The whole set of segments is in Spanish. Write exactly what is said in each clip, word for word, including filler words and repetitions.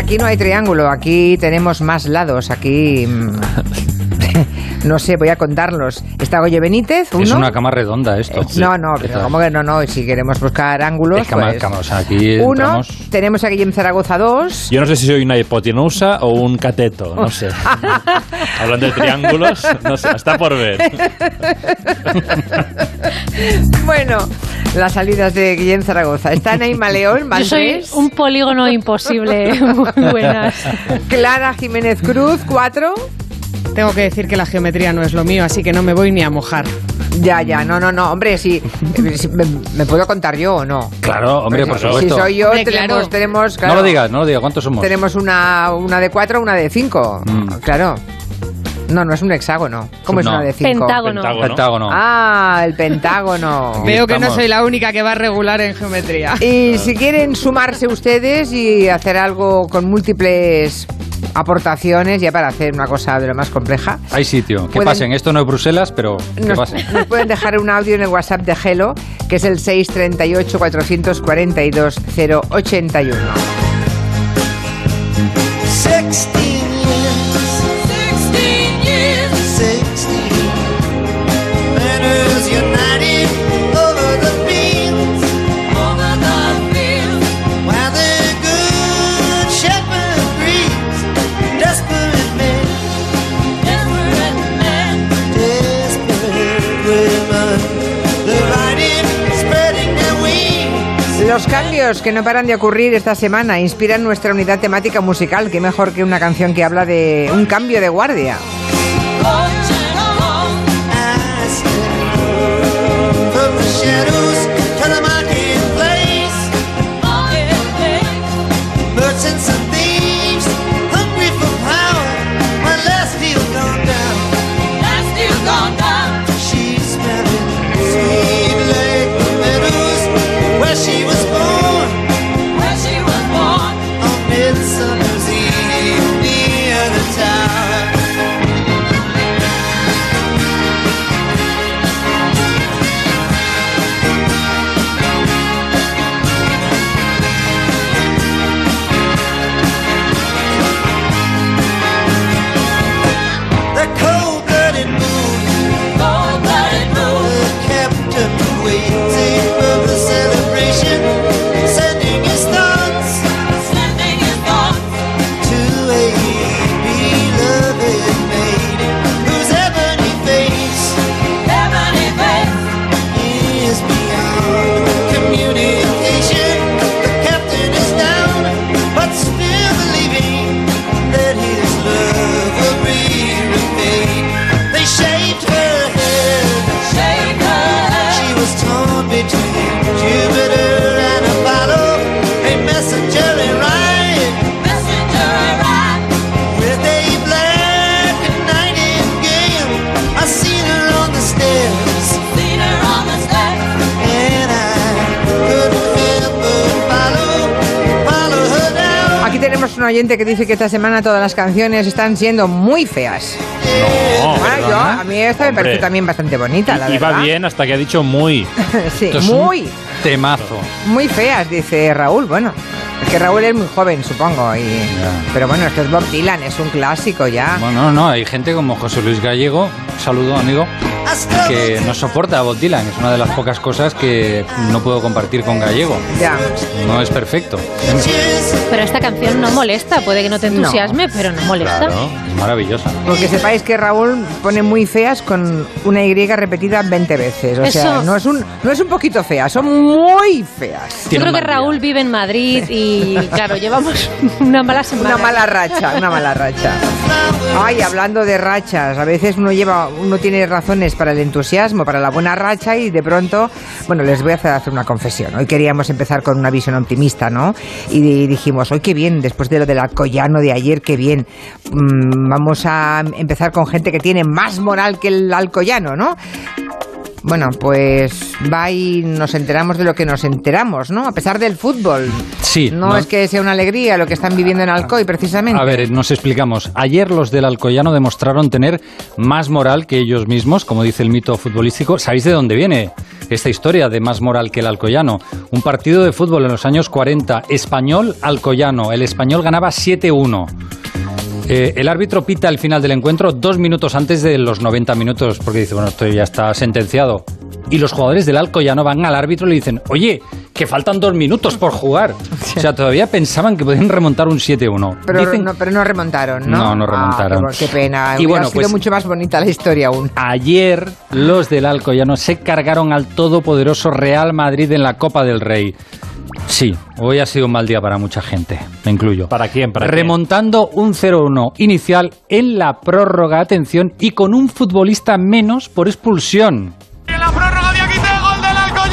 aquí no hay triángulo, aquí tenemos más lados, aquí... No sé, voy a contarlos. Está Goyo Benítez, uno. Es una cama redonda esto. Eh, no, no, pero ¿cómo que no? No, si queremos buscar ángulos, es cama, pues... cama, o sea, aquí uno, entramos... tenemos a Guillem Zaragoza, dos. Yo no sé si soy una hipotenusa o un cateto, no sé. Hablando de triángulos, no sé, está por ver. Bueno, las salidas de Guillem Zaragoza. Está Naima León, van Yo soy tres. un polígono imposible. Muy buenas. Clara Jiménez Cruz, cuatro. Tengo que decir que la geometría no es lo mío, así que no me voy ni a mojar. Ya, ya, no, no, no, hombre, sí, sí, me, ¿me puedo contar yo o no? Claro, hombre, por Si supuesto. soy yo, Hombre, tenemos, claro. tenemos claro, No lo digas, no lo digas. ¿Cuántos somos? tenemos una, una de cuatro, una de cinco, Mm. claro. No, no es un hexágono. ¿Cómo es No. una de cinco? Pentágono. Pentágono. Pentágono. Ah, el pentágono. Aquí Veo que no estamos. soy la única que va regular en geometría. Y si quieren sumarse ustedes y hacer algo con múltiples aportaciones, ya para hacer una cosa de lo más compleja, Hay sitio. Que Pueden- pasen. Esto no es Bruselas, pero que nos, pasen. nos pueden dejar un audio en el WhatsApp de Gelo, que es el seis treinta y ocho, cuatrocientos cuarenta y dos, cero ochenta y uno. Sixteen years, sixteen years, sixteen. Manners united over the fields, over the fields, while the good shepherd breeds. Desperate men, desperate men, desperate women. They're riding, spreading their wings. Los cambios que no paran de ocurrir esta semana inspiran nuestra unidad temática musical. Qué mejor que una canción que habla de un cambio de guardia. From the shadows to the marketplace, merchants and thieves hungry for power. When last deal gone down, last deal gone down. She's smelling sweet lake meadows where she was born, where she was born on Midsummer's Eve near the tower. The cold-blooded moon, cold-blooded moon, the captain waiting for the celebration, sending his thoughts, sending his thoughts to a beloved maiden whose ebony face, ebony face is beyond communication. The captain is down, but still believing that his love will be repaid. They shaved her head, shaved her head. She was torn between Jupiter and Apollo. A messenger arrived, messenger arrived with a black nightingale. I seen her on the stairs, seen her on the stairs, and I couldn't help but follow, follow her down. Aquí tenemos un oyente que dice que esta semana todas las canciones están siendo muy feas. No, Ah, yo, a mí esta me Hombre. parece también bastante bonita, la Iba verdad. bien hasta que ha dicho muy. Sí, Esto es un muy, Temazo. muy feas, dice Raúl. Bueno, es que Raúl es muy joven, supongo. Y... Pero bueno, esto es Bob Dylan, es un clásico ya. Bueno, no, no, hay gente como José Luis Gallego, un saludo amigo, que no soporta a Bob Dylan. Es una de las pocas cosas que no puedo compartir con Gallego. Ya. No es perfecto. Pero esta canción no molesta, puede que no te entusiasme, pero no molesta. Claro, es maravillosa. Porque sepáis que Raúl pone muy feas con una Y repetida veinte veces. O sea, Eso. no es un no es un poquito fea, son muy feas. Yo Tiene creo un que mal Raúl día. vive en Madrid y, claro, llevamos una mala semana. Una mala racha, una mala racha. Ay, hablando de rachas, a veces uno lleva, uno tiene razones para el entusiasmo, para la buena racha y de pronto, bueno, les voy a hacer, hacer una confesión. Hoy queríamos empezar con una visión optimista, ¿no? Y di- dijimos, hoy qué bien, después de lo del Alcoyano de ayer, qué bien. Mm, vamos a empezar con gente que tiene más moral que el Alcoyano, ¿no? Bueno, pues va y nos enteramos de lo que nos enteramos, ¿no? A pesar del fútbol. Sí. No, no es que sea una alegría lo que están viviendo en Alcoy, precisamente. A ver, nos explicamos. Ayer los del Alcoyano demostraron tener más moral que ellos mismos, como dice el mito futbolístico. ¿Sabéis de dónde viene esta historia de más moral que el Alcoyano? Un partido de fútbol en los años cuarenta, Español-Alcoyano. El Español ganaba siete uno. Eh, el árbitro pita el final del encuentro dos minutos antes de los noventa minutos, porque dice, bueno, esto ya está sentenciado. Y los jugadores del Alcoyano van al árbitro y le dicen, oye, que faltan dos minutos por jugar. O sea, todavía pensaban que podían remontar un siete uno. Pero, Dicen, no, pero no remontaron, ¿no? No, no remontaron. Ah, qué, qué pena. Y Hubiera bueno, sido pues, mucho más bonita la historia aún. Ayer los del Alcoyano se cargaron al todopoderoso Real Madrid en la Copa del Rey. Sí, hoy ha sido un mal día para mucha gente, me incluyo. ¿Para quién? ¿Para Remontando quién? Un cero uno inicial en la prórroga, atención, y con un futbolista menos por expulsión. En la prórroga de aquí está gol del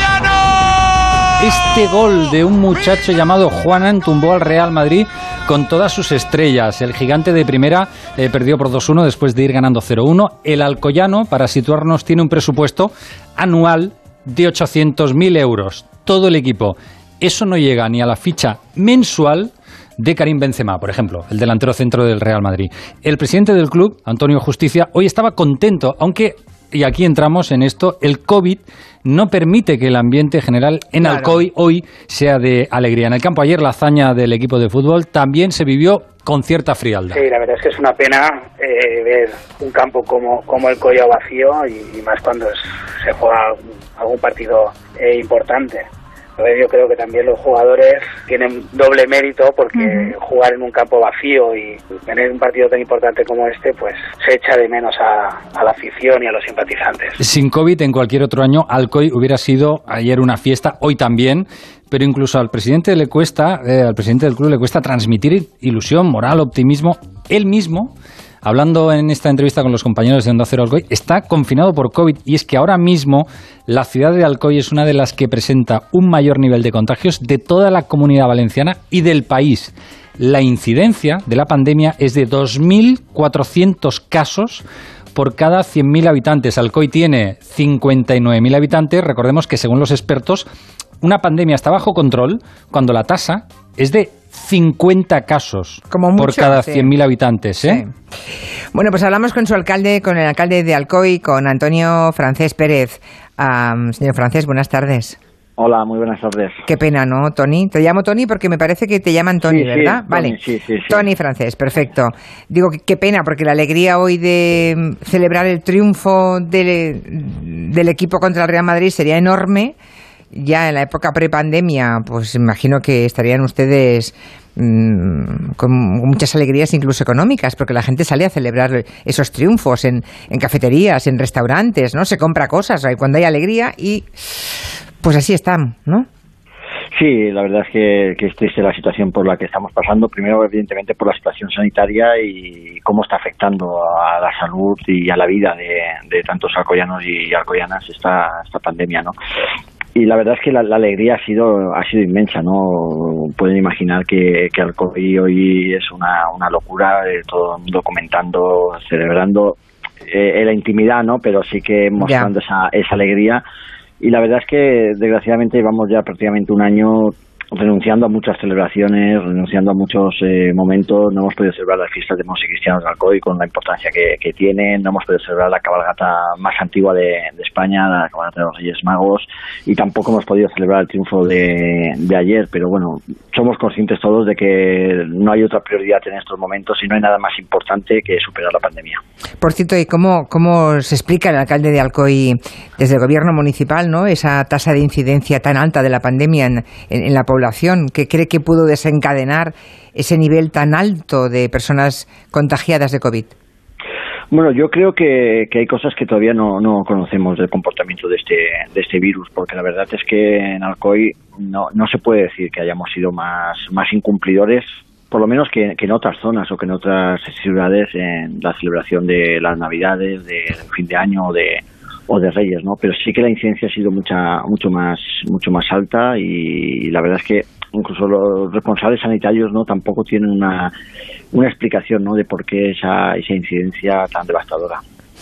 Alcoyano. Este gol de un muchacho llamado Juanan tumbó al Real Madrid con todas sus estrellas. El gigante de primera eh, perdió por dos uno después de ir ganando cero uno. El Alcoyano, para situarnos, tiene un presupuesto anual de ochocientos mil euros. Todo el equipo. Eso no llega ni a la ficha mensual de Karim Benzema, por ejemplo, el delantero centro del Real Madrid. El presidente del club, Antonio Justicia, hoy estaba contento, aunque, y aquí entramos en esto, el COVID no permite que el ambiente general en Claro. Alcoy hoy sea de alegría. En el campo ayer la hazaña del equipo de fútbol también se vivió con cierta frialdad. Sí, la verdad es que es una pena eh, ver un campo como, como el Collao vacío y, y más cuando es, se juega algún partido eh, importante. Entonces yo creo que también los jugadores tienen doble mérito porque uh-huh. jugar en un campo vacío y tener un partido tan importante como este, pues se echa de menos a, a la afición y a los simpatizantes. Sin COVID, en cualquier otro año, Alcoy hubiera sido ayer una fiesta, hoy también, pero incluso al presidente le cuesta, eh, al presidente del club le cuesta transmitir ilusión, moral, optimismo. Él mismo, hablando en esta entrevista con los compañeros de Onda Cero Alcoy, está confinado por COVID y es que ahora mismo la ciudad de Alcoy es una de las que presenta un mayor nivel de contagios de toda la Comunidad Valenciana y del país. La incidencia de la pandemia es de dos mil cuatrocientos casos por cada cien mil habitantes. Alcoy tiene cincuenta y nueve mil habitantes. Recordemos que según los expertos, una pandemia está bajo control cuando la tasa es de cincuenta casos Como mucho, por cada sí. cien mil habitantes, ¿eh? Sí. Bueno, pues hablamos con su alcalde, con el alcalde de Alcoy, con Antonio Francés Pérez. Um, señor Francés, buenas tardes. Hola, muy buenas tardes. Qué pena, ¿no, Tony? Te llamo Tony porque me parece que te llaman Tony, sí, ¿verdad? Sí, vale. Tony, sí, sí, sí. Tony Francés, perfecto. Digo, que qué pena, porque la alegría hoy de celebrar el triunfo del, del equipo contra el Real Madrid sería enorme. Ya en la época prepandemia, pues imagino que estarían ustedes mmm, con muchas alegrías, incluso económicas, porque la gente sale a celebrar esos triunfos en, en cafeterías, en restaurantes, ¿no? Se compra cosas cuando hay alegría y pues así están, ¿no? Sí, la verdad es que, que es triste la situación por la que estamos pasando. Primero, evidentemente, por la situación sanitaria y cómo está afectando a la salud y a la vida de, de tantos alcoyanos y alcoyanas esta, esta pandemia, ¿no? Y la verdad es que la, la alegría ha sido ha sido inmensa, ¿no? Pueden imaginar que, que Alcoy hoy es una, una locura, eh, todo el mundo comentando, celebrando eh, en la intimidad, ¿no? Pero sí que mostrando esa, esa alegría. Y la verdad es que, desgraciadamente, llevamos ya prácticamente un año renunciando a muchas celebraciones, renunciando a muchos eh, momentos. No hemos podido celebrar las fiestas de Montes y Cristianos de Alcoy con la importancia que, que tienen. No hemos podido celebrar la cabalgata más antigua de, de España, la cabalgata de los Reyes Magos, y tampoco hemos podido celebrar el triunfo de, de ayer. Pero bueno, somos conscientes todos de que no hay otra prioridad en estos momentos y no hay nada más importante que superar la pandemia. Por cierto, ¿y cómo, cómo se explica el alcalde de Alcoy desde el gobierno municipal, ¿no? Esa tasa de incidencia tan alta de la pandemia en, en, en la población? ¿Qué cree que pudo desencadenar ese nivel tan alto de personas contagiadas de COVID? Bueno, yo creo que, que hay cosas que todavía no, no conocemos del comportamiento de este, de este virus, porque la verdad es que en Alcoy no, no se puede decir que hayamos sido más, más incumplidores, por lo menos que, que en otras zonas o que en otras ciudades en la celebración de las Navidades, de, de fin de año o de, o de Reyes, ¿no? Pero sí que la incidencia ha sido mucha, mucho más, mucho más alta y, y la verdad es que incluso los responsables sanitarios no tampoco tienen una, una explicación, ¿no? De por qué esa, esa incidencia tan devastadora.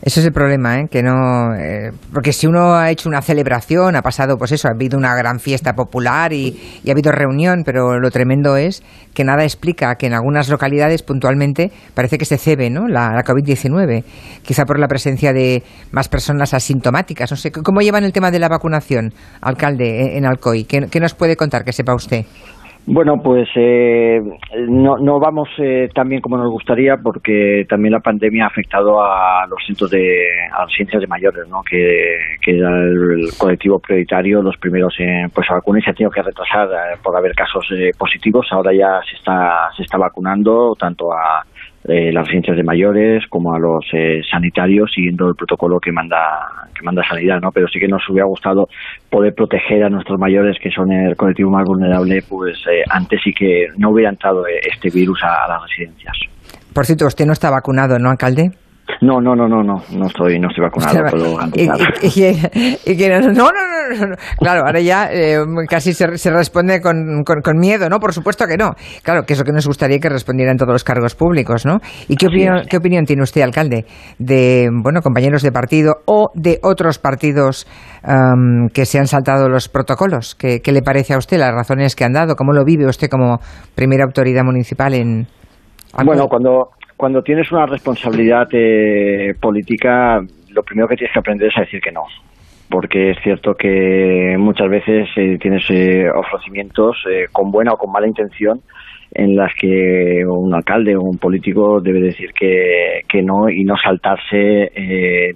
Ese es el problema, ¿eh? Que no, eh, porque si uno ha hecho una celebración, ha pasado, pues eso, ha habido una gran fiesta popular y, y ha habido reunión, pero lo tremendo es que nada explica que en algunas localidades puntualmente parece que se cebe, ¿no? La, la COVID diecinueve, quizá por la presencia de más personas asintomáticas. No sé, ¿cómo llevan el tema de la vacunación, alcalde, en Alcoy? ¿Qué, qué nos puede contar, que sepa usted? Bueno, pues eh, no, no vamos eh, tan bien como nos gustaría, porque también la pandemia ha afectado a los centros de, a las residencias de mayores, ¿no? Que, que era el, el colectivo prioritario, los primeros en pues a vacunar, y se ha tenido que retrasar eh, por haber casos eh, positivos. Ahora ya se está se está vacunando tanto a eh, las residencias de mayores como a los eh, sanitarios, siguiendo el protocolo que manda que manda Sanidad, ¿no? Pero sí que nos hubiera gustado poder proteger a nuestros mayores, que son el colectivo más vulnerable, pues eh, antes, y que no hubiera entrado este virus a, a las residencias. Por cierto, usted no está vacunado, ¿no, alcalde? No, no, no, no, no, no estoy, no estoy vacunado. Puedo y, y, y, y que no, no, no, no, no, claro, ahora ya eh, casi se, se responde con, con, con miedo, ¿no? Por supuesto que no. Claro, que eso que nos gustaría que respondieran todos los cargos públicos, ¿no? ¿Y qué opinión, qué opinión tiene usted, alcalde, de, bueno, compañeros de partido o de otros partidos um, que se han saltado los protocolos? ¿Qué, ¿Qué le parece a usted, las razones que han dado? ¿Cómo lo vive usted como primera autoridad municipal en Alcoy? Bueno, cuando... Cuando tienes una responsabilidad eh, política, lo primero que tienes que aprender es a decir que no. Porque es cierto que muchas veces eh, tienes eh, ofrecimientos eh, con buena o con mala intención, en las que un alcalde o un político debe decir que, que no, y no saltarse eh,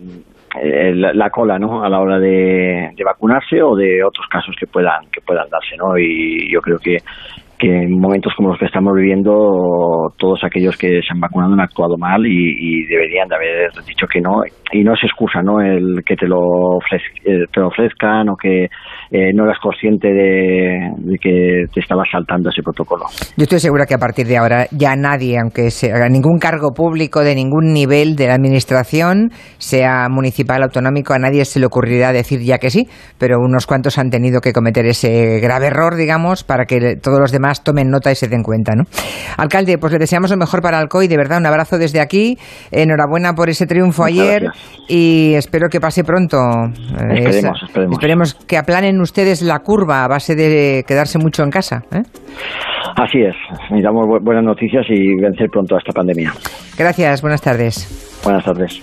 la, la cola, ¿no? A la hora de, de vacunarse, o de otros casos que puedan que puedan darse, ¿no? Y yo creo que que en momentos como los que estamos viviendo, todos aquellos que se han vacunado han actuado mal, y, y deberían de haber dicho que no. Y no es excusa, ¿no?, el que te lo, ofrez, eh, te lo ofrezcan, o que eh, no eras consciente de, de que te estabas saltando ese protocolo. Yo estoy segura que a partir de ahora ya nadie, aunque sea ningún cargo público de ningún nivel de la administración, sea municipal, autonómico, a nadie se le ocurrirá decir ya que sí, pero unos cuantos han tenido que cometer ese grave error, digamos, para que todos los demás tomen nota y se den cuenta, ¿no? Alcalde, pues le deseamos lo mejor para Alcoy, de verdad, un abrazo desde aquí, enhorabuena por ese triunfo Muchas ayer gracias. Y espero que pase pronto. Esperemos, Esa, esperemos. Esperemos que aplanen ustedes la curva a base de quedarse mucho en casa, ¿eh? Así es, necesitamos bu- buenas noticias y vencer pronto a esta pandemia. Gracias, buenas tardes. Buenas tardes.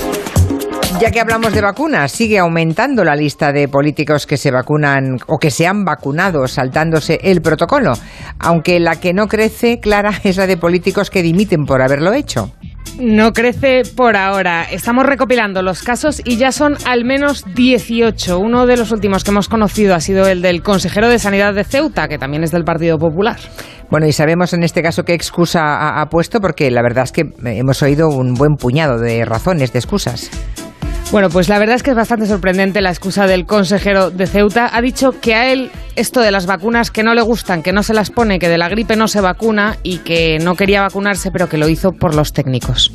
Ya que hablamos de vacunas, sigue aumentando la lista de políticos que se vacunan o que se han vacunado saltándose el protocolo, aunque la que no crece, Clara, es la de políticos que dimiten por haberlo hecho. No crece por ahora. Estamos recopilando los casos y ya son al menos dieciocho. Uno de los últimos que hemos conocido ha sido el del consejero de Sanidad de Ceuta, que también es del Partido Popular. Bueno, y sabemos en este caso qué excusa ha, ha puesto, porque la verdad es que hemos oído un buen puñado de razones, de excusas. Bueno, pues la verdad es que es bastante sorprendente la excusa del consejero de Ceuta. Ha dicho que a él esto de las vacunas que no le gustan, que no se las pone, que de la gripe no se vacuna y que no quería vacunarse, pero que lo hizo por los técnicos.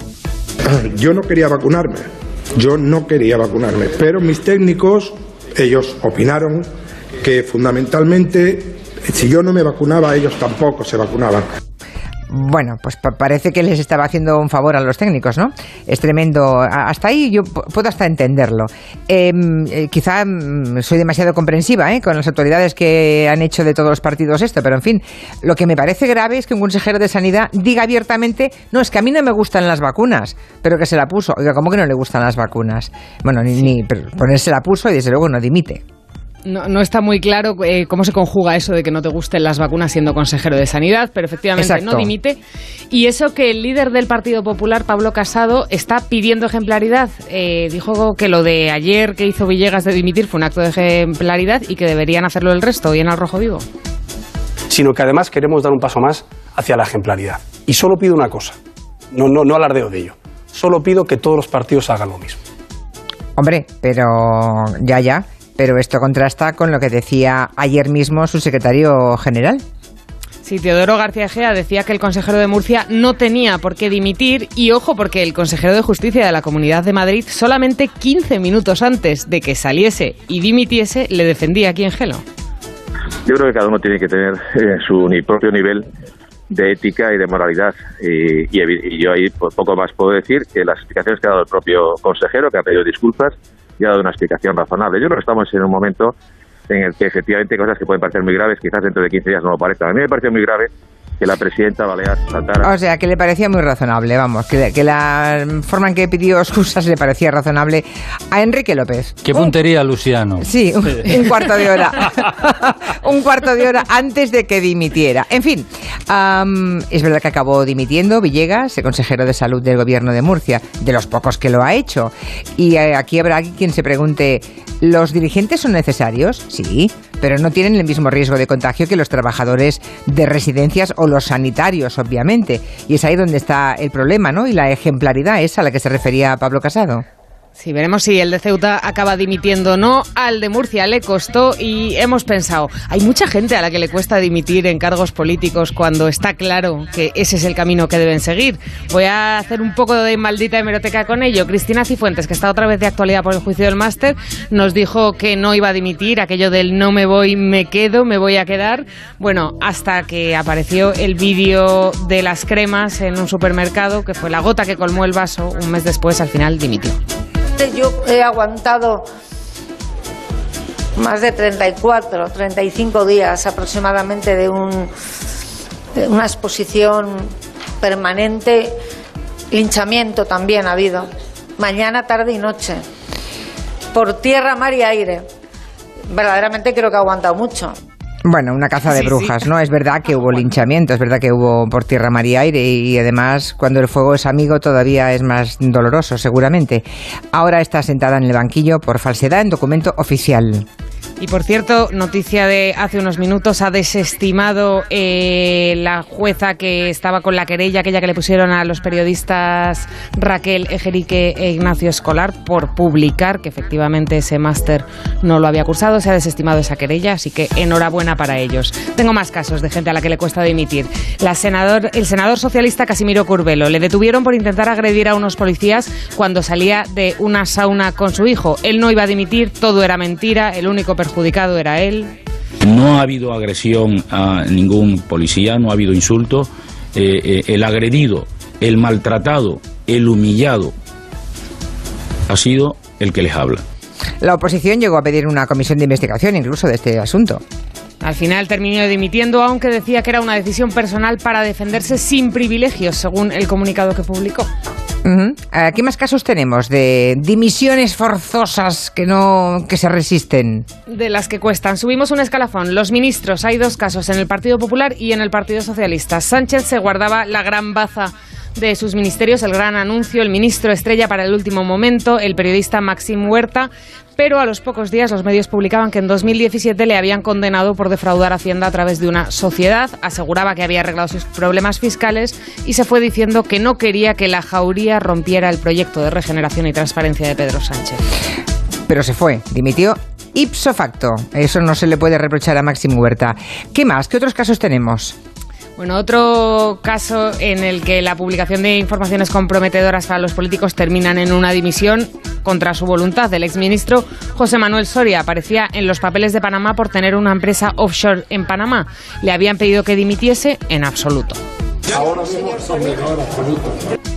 Yo no quería vacunarme, yo no quería vacunarme, pero mis técnicos, ellos opinaron que fundamentalmente si yo no me vacunaba, ellos tampoco se vacunaban. Bueno, pues pa- parece que les estaba haciendo un favor a los técnicos, ¿no? Es tremendo. A- hasta ahí yo p- puedo hasta entenderlo. Eh, eh, quizá mm, soy demasiado comprensiva, ¿eh?, con las autoridades que han hecho de todos los partidos esto, pero en fin, lo que me parece grave es que un consejero de Sanidad diga abiertamente, no, es que a mí no me gustan las vacunas, pero que se la puso. Oiga, ¿cómo que no le gustan las vacunas? Bueno, ni, ni pero ponerse la puso y desde luego no dimite. No, no está muy claro eh, cómo se conjuga eso de que no te gusten las vacunas siendo consejero de Sanidad, pero efectivamente Exacto. no dimite. Y eso que el líder del Partido Popular, Pablo Casado, está pidiendo ejemplaridad. Eh, dijo que lo de ayer que hizo Villegas de dimitir fue un acto de ejemplaridad y que deberían hacerlo el resto hoy en Al Rojo Vivo. Sino que además queremos dar un paso más hacia la ejemplaridad. Y solo pido una cosa, no, no, no alardeo de ello, solo pido que todos los partidos hagan lo mismo. Hombre, pero ya, ya. Pero esto contrasta con lo que decía ayer mismo su secretario general. Sí, Teodoro García Egea decía que el consejero de Murcia no tenía por qué dimitir y ojo porque el consejero de Justicia de la Comunidad de Madrid solamente quince minutos antes de que saliese y dimitiese le defendía aquí en Gelo. Yo creo que cada uno tiene que tener eh, su ni propio nivel de ética y de moralidad. Y, y, y yo ahí pues, poco más puedo decir que las explicaciones que ha dado el propio consejero, que ha pedido disculpas, y ha dado una explicación razonable. Yo creo que estamos en un momento en el que efectivamente hay cosas que pueden parecer muy graves, quizás dentro de quince días no lo parezcan. A mí me pareció muy grave que la presidenta balear saltara. O sea, que le parecía muy razonable, vamos, que, que la forma en que pidió excusas le parecía razonable a Enrique López. Qué puntería, Luciano. Sí, un, un cuarto de hora. un cuarto de hora antes de que dimitiera. En fin, um, es verdad que acabó dimitiendo Villegas, el consejero de Salud del Gobierno de Murcia, de los pocos que lo ha hecho. Y eh, aquí habrá quien se pregunte, ¿los dirigentes son necesarios? Sí, pero no tienen el mismo riesgo de contagio que los trabajadores de residencias o los sanitarios, obviamente. Y es ahí donde está el problema, ¿no? Y la ejemplaridad es a la que se refería Pablo Casado. Sí, veremos si el de Ceuta acaba dimitiendo o no. Al de Murcia le costó y hemos pensado, hay mucha gente a la que le cuesta dimitir en cargos políticos cuando está claro que ese es el camino que deben seguir. Voy a hacer un poco de maldita hemeroteca con ello. Cristina Cifuentes, que está otra vez de actualidad por el juicio del máster, nos dijo que no iba a dimitir, aquello del no me voy, me quedo, me voy a quedar. Bueno, hasta que apareció el vídeo de las cremas en un supermercado, que fue la gota que colmó el vaso. Un mes después, al final, dimitió. Yo he aguantado más de treinta y cuatro, treinta y cinco días aproximadamente de, un, de una exposición permanente, linchamiento también ha habido, mañana, tarde y noche, por tierra, mar y aire. Verdaderamente creo que ha aguantado mucho. Bueno, una caza de sí, brujas, sí. ¿no? Es verdad que hubo linchamiento, es verdad que hubo por tierra, mar y aire, y además cuando el fuego es amigo todavía es más doloroso, seguramente. Ahora está sentada en el banquillo por falsedad en documento oficial. Y por cierto, noticia de hace unos minutos, ha desestimado eh, la jueza que estaba con la querella, aquella que le pusieron a los periodistas Raquel Ejerique e Ignacio Escolar por publicar que efectivamente ese máster no lo había cursado. Se ha desestimado esa querella, así que enhorabuena para ellos. Tengo más casos de gente a la que le cuesta dimitir. La senador, el senador socialista Casimiro Curbelo le detuvieron por intentar agredir a unos policías cuando salía de una sauna con su hijo. Él no iba a dimitir, todo era mentira, el único perjudicado perjudicado era él. No ha habido agresión a ningún policía, no ha habido insulto. Eh, eh, el agredido, el maltratado, el humillado ha sido el que les habla. La oposición llegó a pedir una comisión de investigación incluso de este asunto. Al final terminó dimitiendo, aunque decía que era una decisión personal para defenderse sin privilegios, según el comunicado que publicó. Uh-huh. ¿Qué más casos tenemos de dimisiones forzosas que no que se resisten? De las que cuestan. Subimos un escalafón. Los ministros, hay dos casos en el Partido Popular y en el Partido Socialista. Sánchez se guardaba la gran baza de sus ministerios, el gran anuncio, el ministro estrella para el último momento, el periodista Maxim Huerta, pero a los pocos días los medios publicaban que en dos mil diecisiete le habían condenado por defraudar a Hacienda a través de una sociedad, aseguraba que había arreglado sus problemas fiscales y se fue diciendo que no quería que la jauría rompiera el proyecto de regeneración y transparencia de Pedro Sánchez. Pero se fue, dimitió ipso facto. Eso no se le puede reprochar a Maxim Huerta. ¿Qué más? ¿Qué otros casos tenemos? Bueno, otro caso en el que la publicación de informaciones comprometedoras para los políticos terminan en una dimisión contra su voluntad del exministro José Manuel Soria. Aparecía en los papeles de Panamá por tener una empresa offshore en Panamá. Le habían pedido que dimitiese en absoluto. Ahora mismo en absoluto.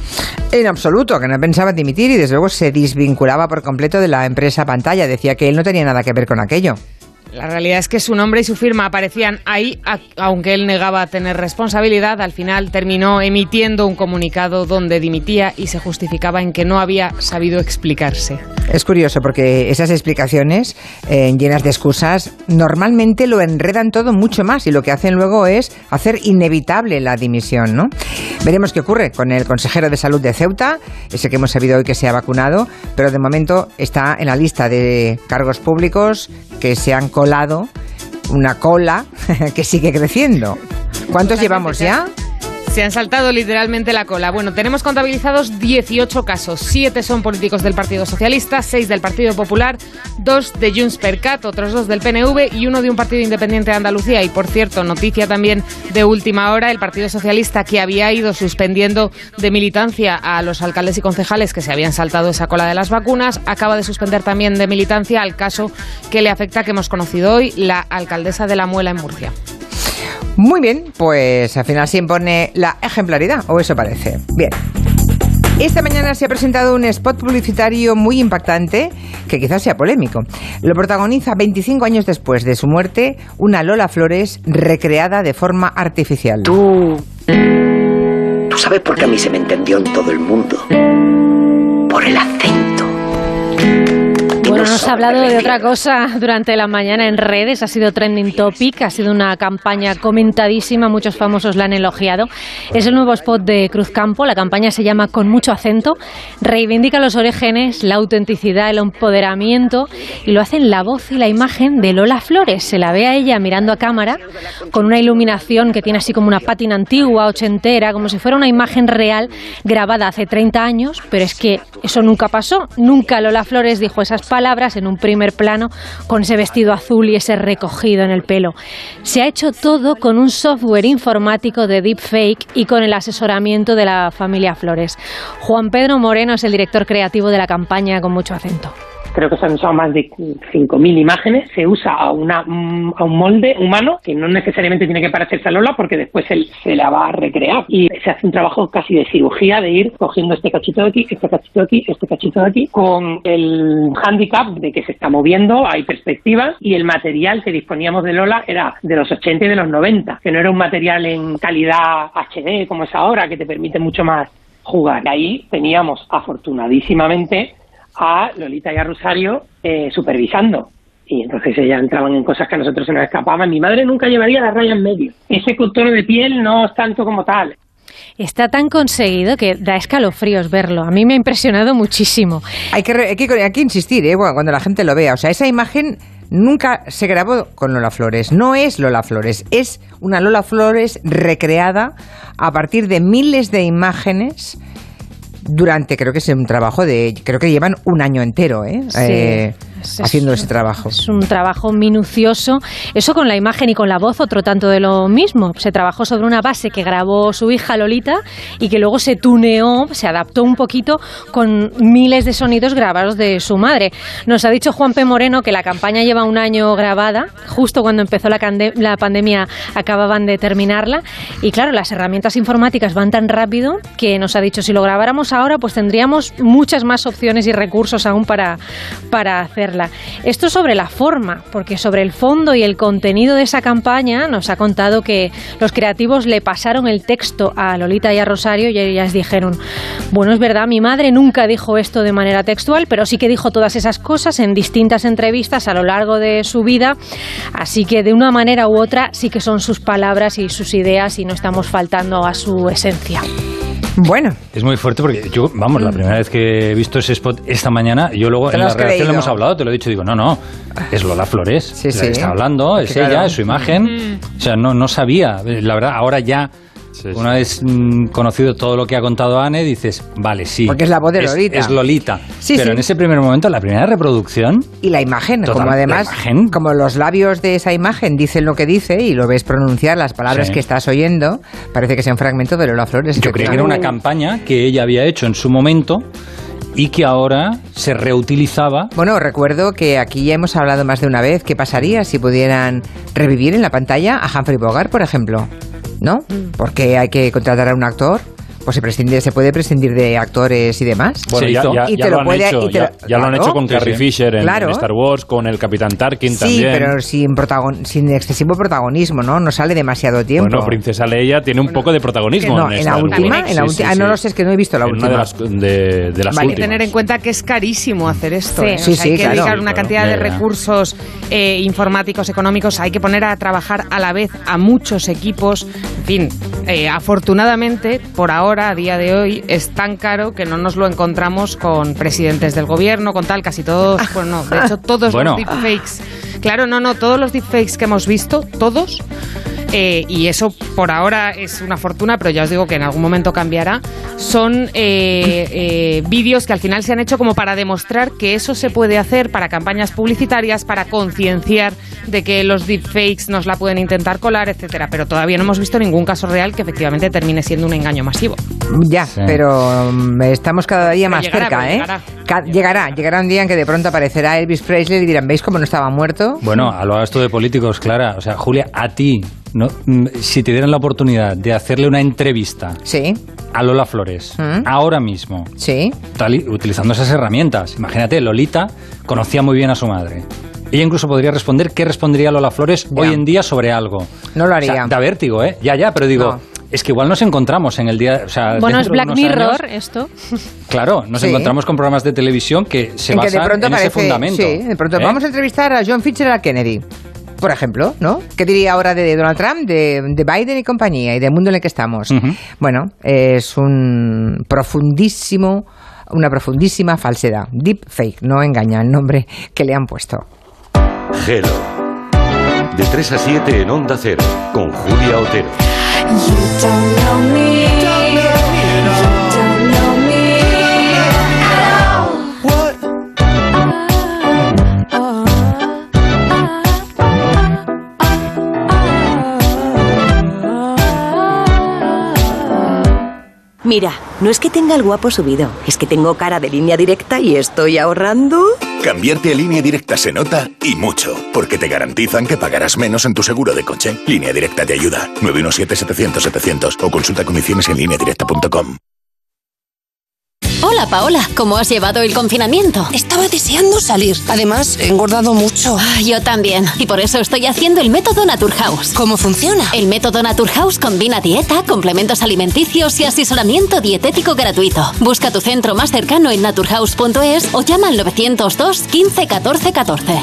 En absoluto, que no pensaba dimitir y desde luego se desvinculaba por completo de la empresa Pantalla. Decía que él no tenía nada que ver con aquello. La realidad es que su nombre y su firma aparecían ahí, aunque él negaba tener responsabilidad. Al final terminó emitiendo un comunicado donde dimitía y se justificaba en que no había sabido explicarse. Es curioso porque esas explicaciones eh, llenas de excusas normalmente lo enredan todo mucho más y lo que hacen luego es hacer inevitable la dimisión, ¿no? Veremos qué ocurre con el consejero de Salud de Ceuta, ese que hemos sabido hoy que se ha vacunado, pero de momento está en la lista de cargos públicos que se han colado, una cola que sigue creciendo. ¿Cuántos llevamos ya? Se han saltado literalmente la cola. Bueno, tenemos contabilizados dieciocho casos. siete son políticos del Partido Socialista, seis del Partido Popular, dos de Junts per Cat, otros dos del P N V y uno de un partido independiente de Andalucía. Y, por cierto, noticia también de última hora, el Partido Socialista, que había ido suspendiendo de militancia a los alcaldes y concejales que se habían saltado esa cola de las vacunas, acaba de suspender también de militancia al caso que le afecta, que hemos conocido hoy, la alcaldesa de La Muela en Murcia. Muy bien, pues al final se impone la ejemplaridad, o eso parece. Bien. Esta mañana se ha presentado un spot publicitario muy impactante, que quizás sea polémico. Lo protagoniza veinticinco años después de su muerte una Lola Flores recreada de forma artificial. Tú... Tú sabes por qué a mí se me entendió en todo el mundo. Por el acento. Bueno, nos ha hablado de otra cosa durante la mañana en redes, ha sido trending topic, ha sido una campaña comentadísima, muchos famosos la han elogiado. Es el nuevo spot de Cruzcampo, la campaña se llama Con mucho acento, reivindica los orígenes, la autenticidad, el empoderamiento y lo hace en la voz y la imagen de Lola Flores. Se la ve a ella mirando a cámara con una iluminación que tiene así como una pátina antigua, ochentera, como si fuera una imagen real grabada hace treinta años, pero es que eso nunca pasó, nunca Lola Flores dijo esas palabras en un primer plano con ese vestido azul y ese recogido en el pelo. Se ha hecho todo con un software informático de deepfake y con el asesoramiento de la familia Flores. Juan Pedro Moreno es el director creativo de la campaña Con mucho acento. Creo que se han usado más de cinco mil imágenes, se usa a, una, a un molde humano que no necesariamente tiene que parecerse a Lola porque después se, se la va a recrear y se hace un trabajo casi de cirugía de ir cogiendo este cachito de aquí, este cachito de aquí, este cachito de aquí, con el hándicap de que se está moviendo, hay perspectivas y el material que disponíamos de Lola era de los ochenta y de los noventa, que no era un material en calidad H D como es ahora, que te permite mucho más jugar. Ahí teníamos afortunadísimamente a Lolita y a Rosario eh, supervisando. Y entonces ellas entraban en cosas que a nosotros se nos escapaban. Mi madre nunca llevaría la raya en medio. Ese tono de piel no es tanto como tal. Está tan conseguido que da escalofríos verlo. A mí me ha impresionado muchísimo. Hay que, hay que, hay que insistir, ¿eh? Bueno, cuando la gente lo vea. O sea, esa imagen nunca se grabó con Lola Flores. No es Lola Flores. Es una Lola Flores recreada a partir de miles de imágenes durante, creo que es un trabajo de, creo que llevan un año entero, ¿eh? Sí. eh haciendo ese trabajo. Es un trabajo minucioso. Eso con la imagen y con la voz, otro tanto de lo mismo. Se trabajó sobre una base que grabó su hija Lolita y que luego se tuneó, se adaptó un poquito con miles de sonidos grabados de su madre. Nos ha dicho Juan P. Moreno que la campaña lleva un año grabada, justo cuando empezó la, cande- la pandemia acababan de terminarla y claro, las herramientas informáticas van tan rápido que nos ha dicho si lo grabáramos ahora pues tendríamos muchas más opciones y recursos aún para, para hacerla. Esto sobre la forma, porque sobre el fondo y el contenido de esa campaña nos ha contado que los creativos le pasaron el texto a Lolita y a Rosario y ellas dijeron, bueno, es verdad, mi madre nunca dijo esto de manera textual, pero sí que dijo todas esas cosas en distintas entrevistas a lo largo de su vida, así que de una manera u otra sí que son sus palabras y sus ideas y no estamos faltando a su esencia. Bueno. Es muy fuerte porque yo, vamos, la primera vez que he visto ese spot esta mañana, yo luego en la redacción le hemos hablado, te lo he dicho, digo, no, no, es Lola Flores, sí, la sí. que está hablando, es claro. ella, es su imagen, mm. o sea, no, no sabía, la verdad, ahora ya, sí, una sí. vez mm, conocido todo lo que ha contado Anne, dices, vale, sí. Porque es la voz de Lolita. Es, es Lolita, sí, pero sí. en ese primer momento, la primera reproducción... Y la imagen, total, como además, imagen. como los labios de esa imagen dicen lo que dice y lo ves pronunciar, las palabras sí. que estás oyendo, parece que sea un fragmento de Lola Flores. Yo creía que era una campaña que ella había hecho en su momento y que ahora se reutilizaba. Bueno, recuerdo que aquí ya hemos hablado más de una vez qué pasaría si pudieran revivir en la pantalla a Humphrey Bogart, por ejemplo, ¿no? Porque hay que contratar a un actor. Pues se prescinde, se puede prescindir de actores y demás. Bueno, ya, ya, y ya, te lo lo han puede, hecho, y te ya, lo, ya claro, lo han hecho con Carrie sí, Fisher en, claro. en Star Wars, con el Capitán Tarkin sí, también. Sí, pero sin, protagon, sin excesivo protagonismo, ¿no? No sale demasiado tiempo. Bueno, Princesa Leia tiene un bueno, poco de protagonismo. No, en, en la última, en la sí, última. Sí, ah, no sí. lo sé, es que no he visto la en última. Una de las, de, de las vale, últimas. Hay que tener en cuenta que es carísimo hacer esto. Sí, ¿eh? sí, o sea, sí, hay que claro. dedicar una claro, cantidad de recursos eh, informáticos, económicos, hay que poner a trabajar a la vez a muchos equipos. En fin, eh, afortunadamente, por ahora, a día de hoy, es tan caro que no nos lo encontramos con presidentes del gobierno, con tal, casi todos, bueno, no, de hecho todos bueno. los deepfakes, claro, no, no, todos los deepfakes que hemos visto, todos, eh, y eso por ahora es una fortuna, pero ya os digo que en algún momento cambiará, son eh, eh, vídeos que al final se han hecho como para demostrar que eso se puede hacer para campañas publicitarias, para concienciar de que los deepfakes nos la pueden intentar colar, etcétera, pero todavía no hemos visto ningún caso real que efectivamente termine siendo un engaño masivo. Ya, sí. pero um, estamos cada día más llegará, cerca, ¿eh? Llegará. Ca- llegará, llegará un día en que de pronto aparecerá Elvis Presley y dirán, ¿veis cómo no estaba muerto? Bueno, hablabas tú de políticos, Clara. O sea, Julia, a ti ¿no? Si te dieran la oportunidad de hacerle una entrevista sí. a Lola Flores, ¿Mm? ahora mismo, sí. tal, utilizando esas herramientas. Imagínate, Lolita conocía muy bien a su madre. Ella incluso podría responder qué respondería Lola Flores ya. hoy en día sobre algo. No lo haría. O sea, da vértigo, ¿eh? Ya, ya, pero digo... No. Es que igual nos encontramos en el día... O sea, bueno, es Black Mirror, años, esto. Claro, nos sí. encontramos con programas de televisión que se en basan que de pronto en parece, ese fundamento. Sí, de pronto ¿eh? Vamos a entrevistar a John Fitzgerald Kennedy, por ejemplo, ¿no? ¿Qué diría ahora de Donald Trump, de, de Biden y compañía y del mundo en el que estamos? Uh-huh. Bueno, es un profundísimo, una profundísima falsedad. Deep fake, no engaña el nombre que le han puesto. Hello. De tres a siete en Onda Cero, con Julia Otero. You don't know me, you don't know me at all. You don't know me at all. What? Mira, no es que tenga el guapo subido, es que tengo cara de Línea Directa y estoy ahorrando... Cambiarte a Línea Directa se nota y mucho, porque te garantizan que pagarás menos en tu seguro de coche. Línea Directa te ayuda. nueve uno siete, setecientos, setecientos o consulta condiciones en línea directa punto com. Hola, Paola. ¿Cómo has llevado el confinamiento? Estaba deseando salir. Además, he engordado mucho. Ah, yo también. Y por eso estoy haciendo el método Naturhaus. ¿Cómo funciona? El método Naturhaus combina dieta, complementos alimenticios y asesoramiento dietético gratuito. Busca tu centro más cercano en naturhaus punto es o llama al novecientos dos, quince, catorce, catorce.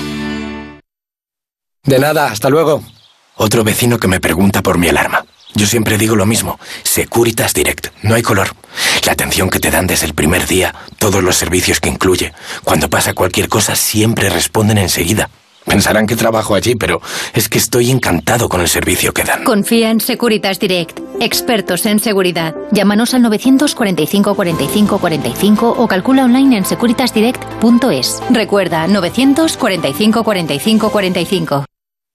De nada, hasta luego. Otro vecino que me pregunta por mi alarma. Yo siempre digo lo mismo, Securitas Direct, no hay color. La atención que te dan desde el primer día, todos los servicios que incluye. Cuando pasa cualquier cosa siempre responden enseguida. Pensarán que trabajo allí, pero es que estoy encantado con el servicio que dan. Confía en Securitas Direct, expertos en seguridad. Llámanos al novecientos cuarenta y cinco, cuarenta y cinco, cuarenta y cinco o calcula online en securitas direct punto es. Recuerda, novecientos cuarenta y cinco, cuarenta y cinco, cuarenta y cinco.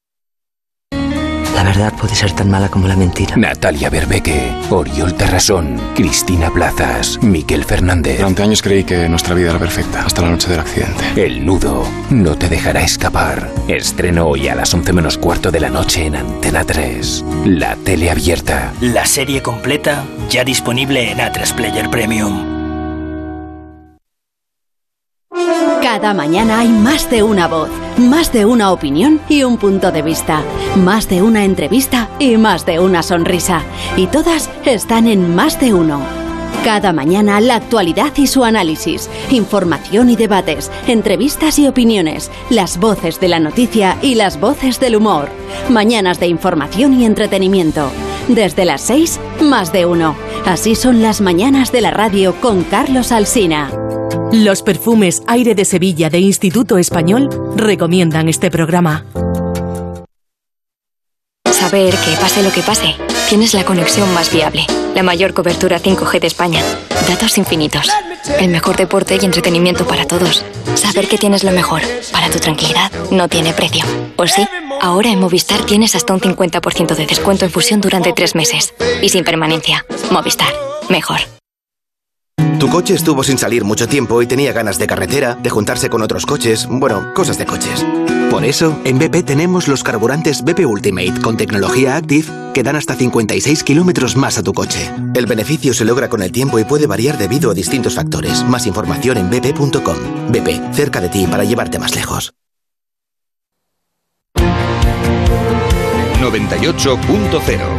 La verdad puede ser tan mala como la mentira. Natalia Berbeque, Oriol Terrasón, Cristina Plazas, Miquel Fernández. Durante años creí que nuestra vida era perfecta, hasta la noche del accidente. El nudo no te dejará escapar. Estreno hoy a las once menos cuarto de la noche en Antena tres. La tele abierta. La serie completa ya disponible en A tres Player Premium. Cada mañana hay más de una voz, más de una opinión y un punto de vista, más de una entrevista y más de una sonrisa. Y todas están en Más de Uno. Cada mañana la actualidad y su análisis, información y debates, entrevistas y opiniones, las voces de la noticia y las voces del humor. Mañanas de información y entretenimiento. Desde las seis, Más de Uno. Así son las mañanas de la radio con Carlos Alsina. Los perfumes Aire de Sevilla de Instituto Español recomiendan este programa. Saber que pase lo que pase, tienes la conexión más viable, la mayor cobertura cinco G de España, datos infinitos, el mejor deporte y entretenimiento para todos. Saber que tienes lo mejor para tu tranquilidad no tiene precio. ¿O sí? Ahora en Movistar tienes hasta un cincuenta por ciento de descuento en fusión durante tres meses. Y sin permanencia. Movistar. Mejor. Tu coche estuvo sin salir mucho tiempo y tenía ganas de carretera, de juntarse con otros coches, bueno, cosas de coches. Por eso, en B P tenemos los carburantes B P Ultimate con tecnología Active que dan hasta cincuenta y seis kilómetros más a tu coche. El beneficio se logra con el tiempo y puede variar debido a distintos factores. Más información en b p punto com. B P, cerca de ti para llevarte más lejos. noventa y ocho punto cero.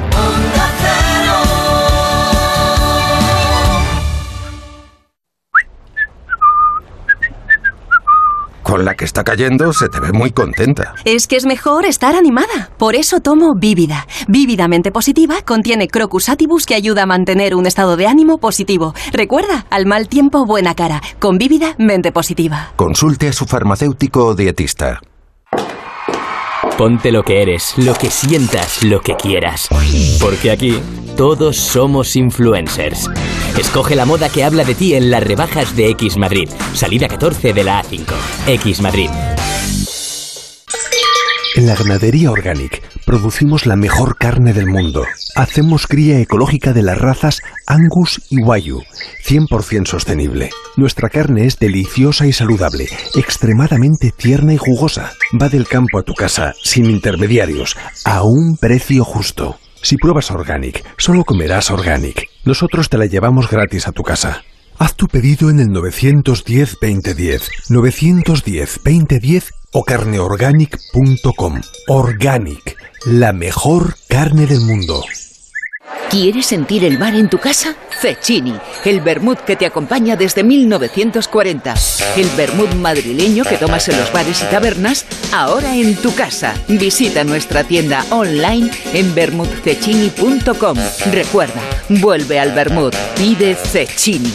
Con la que está cayendo se te ve muy contenta. Es que es mejor estar animada. Por eso tomo Vívida. Vívidamente Positiva contiene Crocus atibus que ayuda a mantener un estado de ánimo positivo. Recuerda, al mal tiempo, buena cara. Con Vívida, mente positiva. Consulte a su farmacéutico o dietista. Ponte lo que eres, lo que sientas, lo que quieras. Porque aquí todos somos influencers. Escoge la moda que habla de ti en las rebajas de X Madrid. Salida catorce de la A cinco. X Madrid. En la Ganadería Organic producimos la mejor carne del mundo. Hacemos cría ecológica de las razas Angus y Wagyu, cien por ciento sostenible. Nuestra carne es deliciosa y saludable, extremadamente tierna y jugosa. Va del campo a tu casa, sin intermediarios, a un precio justo. Si pruebas Organic, solo comerás Organic. Nosotros te la llevamos gratis a tu casa. Haz tu pedido en el nueve uno cero, veinte diez, nueve uno cero, veinte diez o carneorganic punto com. Organic, la mejor carne del mundo. ¿Quieres sentir el mar en tu casa? Cecchini, el vermut que te acompaña desde mil novecientos cuarenta. El vermut madrileño que tomas en los bares y tabernas, ahora en tu casa. Visita nuestra tienda online en vermut cecchini punto com. Recuerda, vuelve al vermut. Pide Cecchini.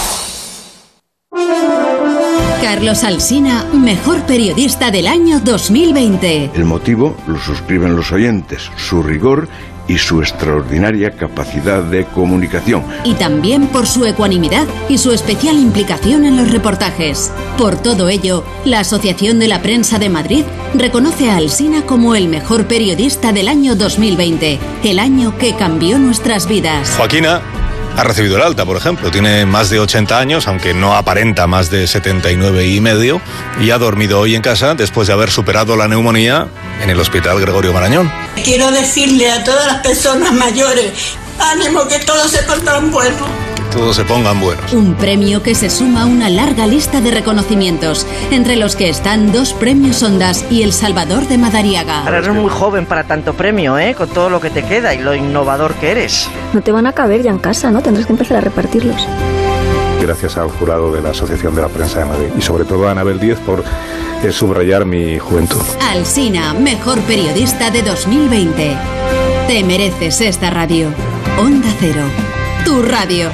Carlos Alsina, mejor periodista del año dos mil veinte. El motivo lo suscriben los oyentes, su rigor y su extraordinaria capacidad de comunicación. Y también por su ecuanimidad y su especial implicación en los reportajes. Por todo ello, la Asociación de la Prensa de Madrid reconoce a Alsina como el mejor periodista del año dos mil veinte, el año que cambió nuestras vidas. Joaquina ha recibido el alta, por ejemplo. Tiene más de ochenta años, aunque no aparenta más de setenta y nueve y medio, y ha dormido hoy en casa después de haber superado la neumonía en el Hospital Gregorio Marañón. Quiero decirle a todas las personas mayores, ánimo, que todos se pondrán buenos. Que todos se pongan buenos. Un premio que se suma a una larga lista de reconocimientos, entre los que están dos premios Ondas y el Salvador de Madariaga. Ahora eres muy joven para tanto premio, ¿eh? Con todo lo que te queda y lo innovador que eres. No te van a caber ya en casa, ¿no? Tendrás que empezar a repartirlos. Gracias al jurado de la Asociación de la Prensa de Madrid y sobre todo a Anabel Díez por eh, subrayar mi juventud. Alsina, mejor periodista de dos mil veinte. Te mereces esta radio. Onda Cero, tu radio.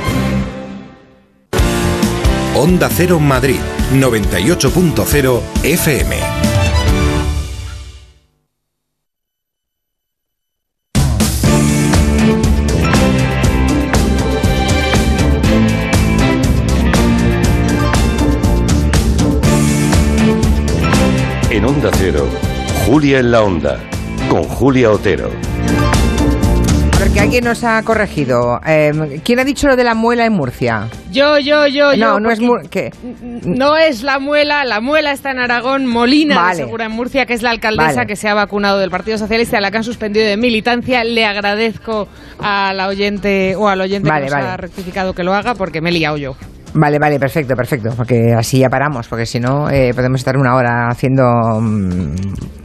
Onda Cero Madrid, noventa y ocho punto cero F M. En Onda Cero, Julia en la Onda, con Julia Otero. Porque alguien nos ha corregido. Eh, ¿Quién ha dicho lo de la muela en Murcia? Yo, yo, yo, no, yo. No, es Mur- ¿qué? No es la muela, la muela está en Aragón, Molina vale. de Segura en Murcia, que es la alcaldesa vale. que se ha vacunado del Partido Socialista, a la que han suspendido de militancia. Le agradezco a la oyente o al oyente vale, que nos vale. ha rectificado que lo haga, porque me he liado yo. Vale, vale, perfecto, perfecto, porque así ya paramos, porque si no eh, podemos estar una hora haciendo... Mmm...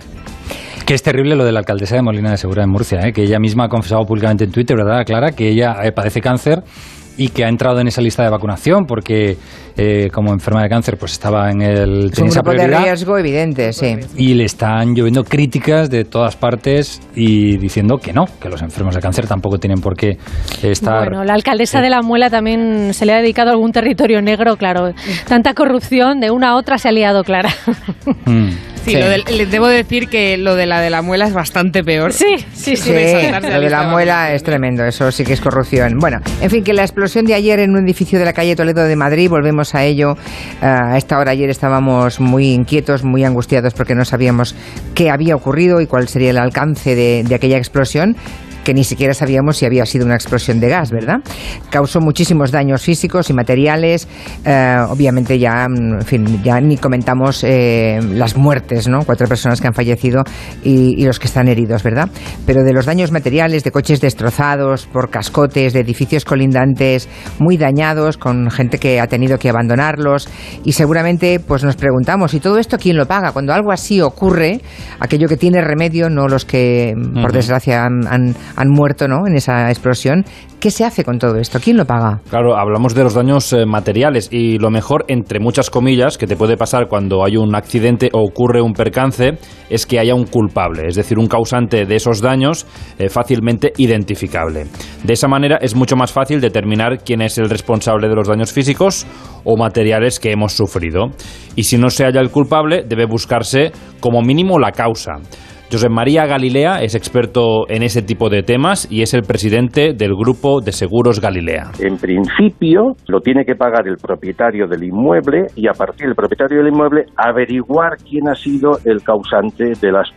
Que es terrible lo de la alcaldesa de Molina de Segura en Murcia, ¿eh? Que ella misma ha confesado públicamente en Twitter, ¿verdad, Clara?, que ella eh, padece cáncer y que ha entrado en esa lista de vacunación porque eh, como enferma de cáncer pues estaba en el... Es un grupo de riesgo evidente, sí. Y le están lloviendo críticas de todas partes y diciendo que no, que los enfermos de cáncer tampoco tienen por qué estar... Bueno, la alcaldesa eh. de La Muela también se le ha dedicado a algún territorio negro, claro. Tanta corrupción, de una a otra se ha liado, Clara. Mm. Sí, sí. Lo de, les debo decir que lo de la de la muela es bastante peor. Sí, sí, sí. sí lo de la muela es tremendo, eso sí que es corrupción. Bueno, en fin, que la explosión de ayer en un edificio de la calle Toledo de Madrid, volvemos a ello. A esta hora ayer estábamos muy inquietos, muy angustiados porque no sabíamos qué había ocurrido y cuál sería el alcance de, de aquella explosión, que ni siquiera sabíamos si había sido una explosión de gas, ¿verdad? Causó muchísimos daños físicos y materiales. Eh, obviamente ya, en fin, ya ni comentamos eh, las muertes, ¿no? Cuatro personas que han fallecido y, y los que están heridos, ¿verdad? Pero de los daños materiales, de coches destrozados por cascotes, de edificios colindantes muy dañados, con gente que ha tenido que abandonarlos, y seguramente pues nos preguntamos, ¿y todo esto quién lo paga? Cuando algo así ocurre, aquello que tiene remedio, no los que por desgracia han, han han muerto, ¿no?, en esa explosión. ¿Qué se hace con todo esto? ¿Quién lo paga? Claro, hablamos de los daños eh, materiales y lo mejor, entre muchas comillas, que te puede pasar cuando hay un accidente o ocurre un percance, es que haya un culpable, es decir, un causante de esos daños eh, fácilmente identificable. De esa manera es mucho más fácil determinar quién es el responsable de los daños físicos o materiales que hemos sufrido. Y si no se halla el culpable, debe buscarse como mínimo la causa. Josep María Galilea es experto en ese tipo de temas y es el presidente del Grupo de Seguros Galilea. En principio lo tiene que pagar el propietario del inmueble y a partir del propietario del inmueble averiguar quién ha sido el causante de la explosión.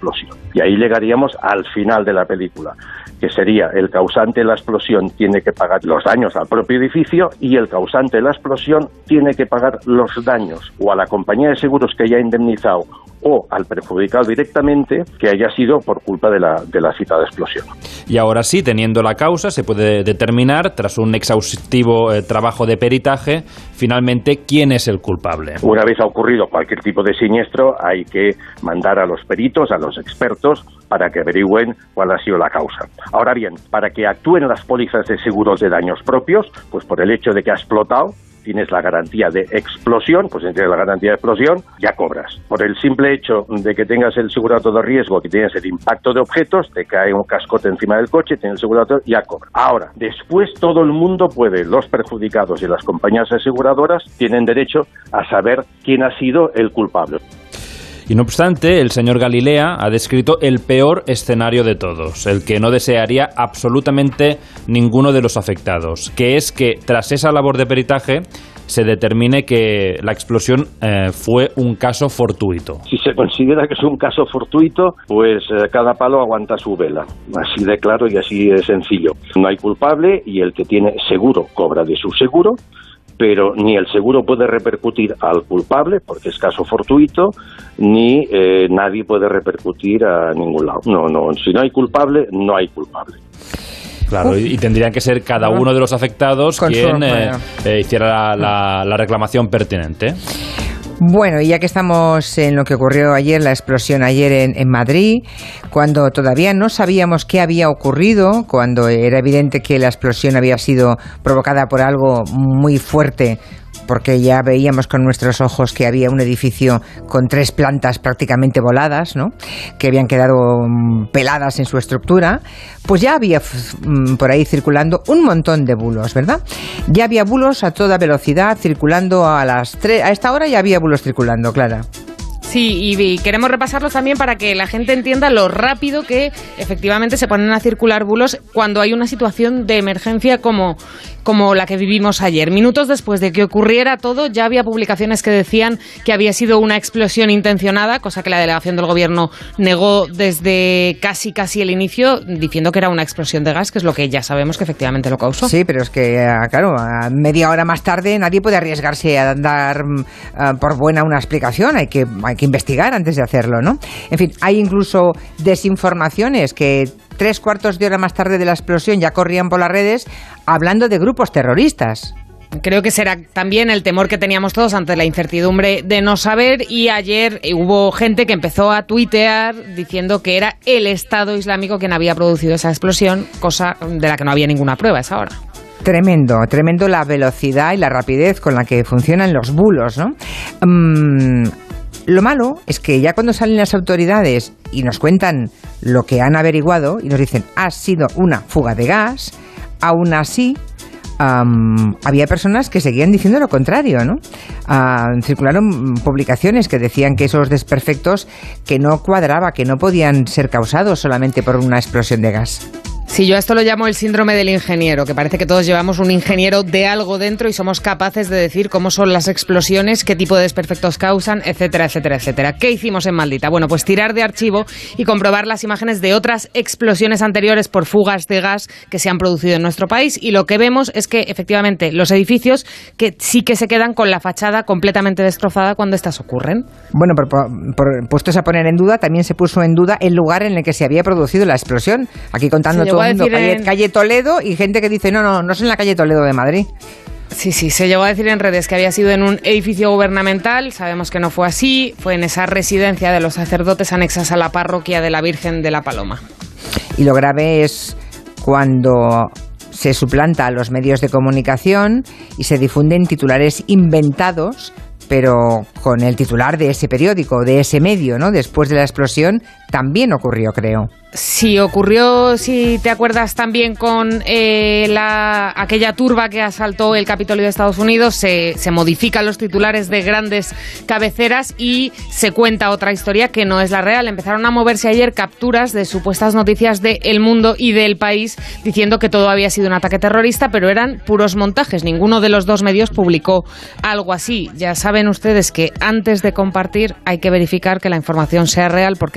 Y ahí llegaríamos al final de la película, que sería el causante de la explosión tiene que pagar los daños al propio edificio y el causante de la explosión tiene que pagar los daños o a la compañía de seguros que haya indemnizado o al perjudicado directamente que haya sido por culpa de la, de la citada explosión. Y ahora sí, teniendo la causa, se puede determinar, tras un exhaustivo eh, trabajo de peritaje, finalmente quién es el culpable. Una vez ha ocurrido cualquier tipo de siniestro, hay que mandar a los peritos, a los expertos, para que averigüen cuál ha sido la causa. Ahora bien, para que actúen las pólizas de seguros de daños propios, pues por el hecho de que ha explotado, tienes la garantía de explosión, pues si tienes la garantía de explosión, ya cobras. Por el simple hecho de que tengas el seguro de riesgo, que tienes el impacto de objetos, te cae un cascote encima del coche, tienes el seguro, ya cobras. Ahora, después todo el mundo puede, los perjudicados y las compañías aseguradoras, tienen derecho a saber quién ha sido el culpable. Y no obstante, el señor Galilea ha descrito el peor escenario de todos, el que no desearía absolutamente ninguno de los afectados, que es que tras esa labor de peritaje se determine que la explosión eh, fue un caso fortuito. Si se considera que es un caso fortuito, pues eh, cada palo aguanta su vela. Así de claro y así de sencillo. No hay culpable y el que tiene seguro cobra de su seguro, pero ni el seguro puede repercutir al culpable, porque es caso fortuito, ni eh, nadie puede repercutir a ningún lado. No, no, si no hay culpable, no hay culpable. Claro, y, y tendrían que ser cada uno de los afectados Con quien su, eh, eh, hiciera la, la, la reclamación pertinente. Bueno, y ya que estamos en lo que ocurrió ayer, la explosión ayer en, en Madrid, cuando todavía no sabíamos qué había ocurrido, cuando era evidente que la explosión había sido provocada por algo muy fuerte, porque ya veíamos con nuestros ojos que había un edificio con tres plantas prácticamente voladas, ¿no?, que habían quedado um, peladas en su estructura, pues ya había um, por ahí circulando un montón de bulos, ¿verdad? Ya había bulos a toda velocidad circulando a las tres, a esta hora ya había bulos circulando, Clara. Sí, y, y queremos repasarlos también para que la gente entienda lo rápido que efectivamente se ponen a circular bulos cuando hay una situación de emergencia como, como la que vivimos ayer. Minutos después de que ocurriera todo, ya había publicaciones que decían que había sido una explosión intencionada, cosa que la delegación del gobierno negó desde casi casi el inicio, diciendo que era una explosión de gas, que es lo que ya sabemos que efectivamente lo causó. Sí, pero es que, claro, a media hora más tarde nadie puede arriesgarse a dar uh, por buena una explicación, hay que, hay que investigar antes de hacerlo, ¿no? En fin, hay incluso desinformaciones que tres cuartos de hora más tarde de la explosión ya corrían por las redes hablando de grupos terroristas. Creo que será también el temor que teníamos todos ante la incertidumbre de no saber, y ayer hubo gente que empezó a tuitear diciendo que era el Estado Islámico quien había producido esa explosión, cosa de la que no había ninguna prueba a esa hora. Tremendo, tremendo la velocidad y la rapidez con la que funcionan los bulos, ¿no? Um, Lo malo es que ya cuando salen las autoridades y nos cuentan lo que han averiguado y nos dicen ha sido una fuga de gas, aún así um, había personas que seguían diciendo lo contrario, ¿no? Uh, circularon publicaciones que decían que esos desperfectos que no cuadraba, que no podían ser causados solamente por una explosión de gas. Sí, yo a esto lo llamo el síndrome del ingeniero, que parece que todos llevamos un ingeniero de algo dentro y somos capaces de decir cómo son las explosiones, qué tipo de desperfectos causan, etcétera, etcétera, etcétera. ¿Qué hicimos en Maldita? Bueno, pues tirar de archivo y comprobar las imágenes de otras explosiones anteriores por fugas de gas que se han producido en nuestro país, y lo que vemos es que efectivamente los edificios que sí que se quedan con la fachada completamente destrozada cuando estas ocurren. Bueno, por, por, por puestos a poner en duda, también se puso en duda el lugar en el que se había producido la explosión. Aquí contando todo el mundo, calle, en... calle Toledo, y gente que dice, no, no, no es en la calle Toledo de Madrid. Sí, sí, se llegó a decir en redes que había sido en un edificio gubernamental, sabemos que no fue así, fue en esa residencia de los sacerdotes anexas a la parroquia de la Virgen de la Paloma. Y lo grave es cuando se suplanta a los medios de comunicación y se difunden titulares inventados, pero con el titular de ese periódico, de ese medio, ¿no? Después de la explosión también ocurrió, creo. Sí, ocurrió, si te acuerdas, también con eh, la, aquella turba que asaltó el Capitolio de Estados Unidos. Se, se modifican los titulares de grandes cabeceras y se cuenta otra historia que no es la real. Empezaron a moverse ayer capturas de supuestas noticias de El Mundo y del País diciendo que todo había sido un ataque terrorista, pero eran puros montajes. Ninguno de los dos medios publicó algo así. Ya saben ustedes que antes de compartir hay que verificar que la información sea real, porque si no, no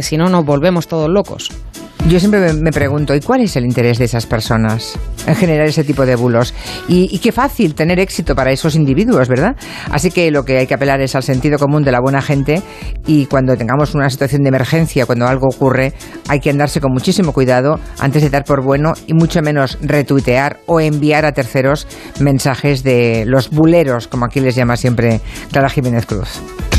nos volvemos todos locos. Yo siempre me, me pregunto, ¿y cuál es el interés de esas personas en generar ese tipo de bulos? Y, y qué fácil tener éxito para esos individuos, ¿verdad? Así que lo que hay que apelar es al sentido común de la buena gente, y cuando tengamos una situación de emergencia, cuando algo ocurre, hay que andarse con muchísimo cuidado antes de dar por bueno, y mucho menos retuitear o enviar a terceros mensajes de los buleros, como aquí les llama siempre Clara Jiménez Cruz.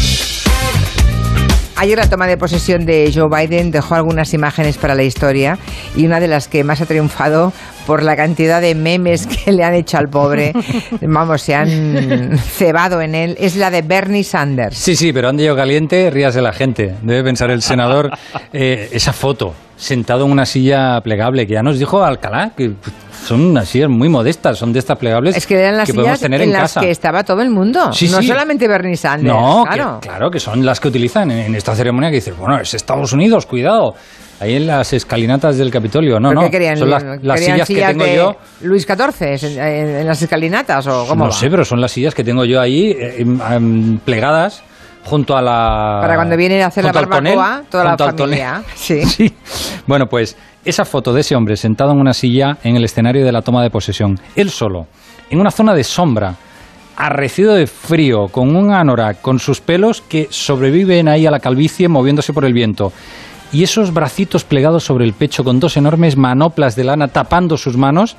Ayer la toma de posesión de Joe Biden dejó algunas imágenes para la historia, y una de las que más ha triunfado por la cantidad de memes que le han hecho al pobre, vamos, se han cebado en él, es la de Bernie Sanders. Sí, sí, pero ande yo caliente, ríase la gente, debe pensar el senador. Eh, esa foto, sentado en una silla plegable, que ya nos dijo Alcalá, que son unas sillas muy modestas, son de estas plegables es que eran las que podemos sillas tener en, en las casa. Que estaba todo el mundo, sí, no sí. solamente Bernie Sanders. No, claro. Que, claro, que son las que utilizan en, en esta ceremonia, que dices, bueno, es Estados Unidos, cuidado. Ahí en las escalinatas del Capitolio, no, ¿Pero no. qué querían? Son las, las sillas, sillas que tengo de yo. Luis catorce, en, en, en las escalinatas, o cómo No va? sé, pero son las sillas que tengo yo ahí eh, eh, plegadas junto a la. Para cuando vienen a hacer la barbacoa, tonel, toda la familia. Sí. sí. Bueno, pues esa foto de ese hombre sentado en una silla en el escenario de la toma de posesión, él solo, en una zona de sombra, arrecido de frío, con un anorak, con sus pelos que sobreviven ahí a la calvicie moviéndose por el viento. Y esos bracitos plegados sobre el pecho con dos enormes manoplas de lana tapando sus manos.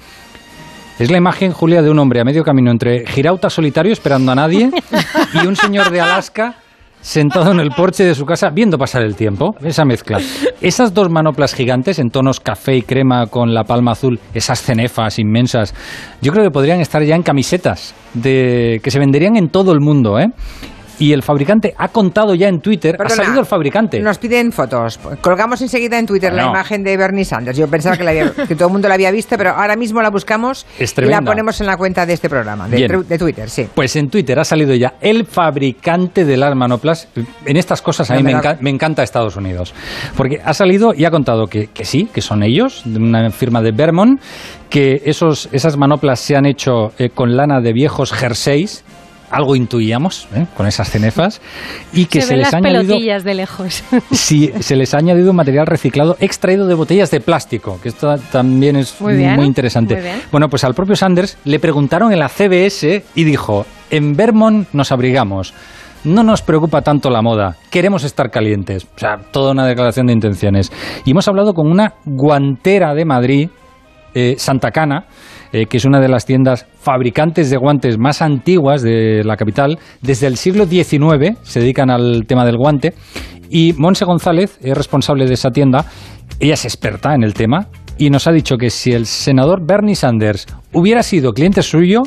Es la imagen, Julia, de un hombre a medio camino entre girauta solitario esperando a nadie y un señor de Alaska sentado en el porche de su casa viendo pasar el tiempo. Esa mezcla. Esas dos manoplas gigantes en tonos café y crema con la palma azul, esas cenefas inmensas, yo creo que podrían estar ya en camisetas de que se venderían en todo el mundo, ¿eh? Y el fabricante ha contado ya en Twitter, Perdona, ha salido el fabricante. Nos piden fotos. Colgamos enseguida en Twitter Bueno. la imagen de Bernie Sanders. Yo pensaba que, la había, que todo el mundo la había visto, pero ahora mismo la buscamos Es y tremenda. la ponemos en la cuenta de este programa, de, Bien. de Twitter, sí. Pues en Twitter ha salido ya el fabricante de las manoplas. En estas cosas a mí No me me, la- enca- me encanta Estados Unidos. Porque ha salido y ha contado que, que sí, que son ellos, de una firma de Vermont, que esos, esas manoplas se han hecho eh, con lana de viejos jerseys. Algo intuíamos, ¿eh? Con esas cenefas, y que se, se, ven les las ha añadido, pelotillas de lejos. sí, se les ha añadido material reciclado extraído de botellas de plástico, que esto también es Muy muy, bien, interesante. muy bien. Bueno, pues al propio Sanders le preguntaron en la C B S y dijo, en Vermont nos abrigamos, no nos preocupa tanto la moda, queremos estar calientes. O sea, toda una declaración de intenciones. Y hemos hablado con una guantera de Madrid, eh, Santa Cana, eh, que es una de las tiendas fabricantes de guantes más antiguas de la capital. Desde el siglo diecinueve se dedican al tema del guante. Y Monse González es responsable de esa tienda. Ella es experta en el tema y nos ha dicho que si el senador Bernie Sanders hubiera sido cliente suyo,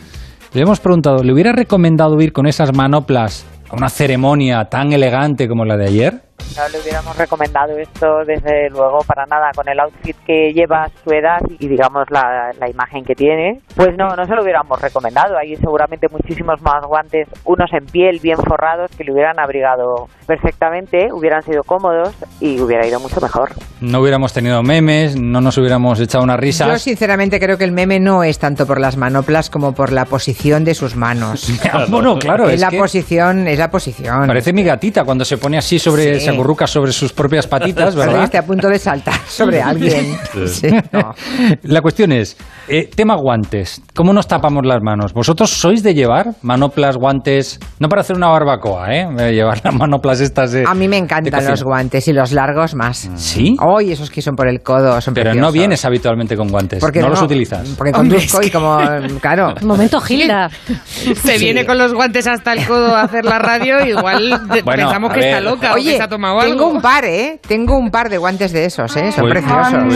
le hemos preguntado, ¿le hubiera recomendado ir con esas manoplas a una ceremonia tan elegante como la de ayer? No le hubiéramos recomendado esto, desde luego, para nada, con el outfit que lleva, su edad y, digamos, la, la imagen que tiene. Pues no, no se lo hubiéramos recomendado. Hay seguramente muchísimos más guantes, unos en piel, bien forrados, que le hubieran abrigado perfectamente, hubieran sido cómodos y hubiera ido mucho mejor. No hubiéramos tenido memes, no nos hubiéramos echado unas risas. Yo sinceramente creo que el meme no es tanto por las manoplas como por la posición de sus manos. Bueno, claro, es, es la que posición, es la posición. parece mi gatita cuando se pone así sobre, Sí. se acurruca sobre sus propias patitas, Parece que ¿verdad? esté a punto de saltar sobre alguien. Sí, no. La cuestión es, eh, tema guantes, ¿cómo nos tapamos las manos? ¿Vosotros sois de llevar manoplas, guantes, no para hacer una barbacoa, eh? De llevar las manoplas estas de... A mí me de encantan cocina. los guantes y los largos más. ¿Sí? Hoy esos que son por el codo son Pero no preciosos. vienes habitualmente con guantes, Porque no, no, los utilizas. Porque conduzco y como, claro. Momento Gilda. Se viene con los guantes hasta el codo a hacer la radio, igual de- Bueno, pensamos a que ver. está loca o Oye, que se ha tomado tengo algo. un par, ¿eh? Tengo un par de guantes de esos, ¿eh? Son Uy. preciosos. Uy.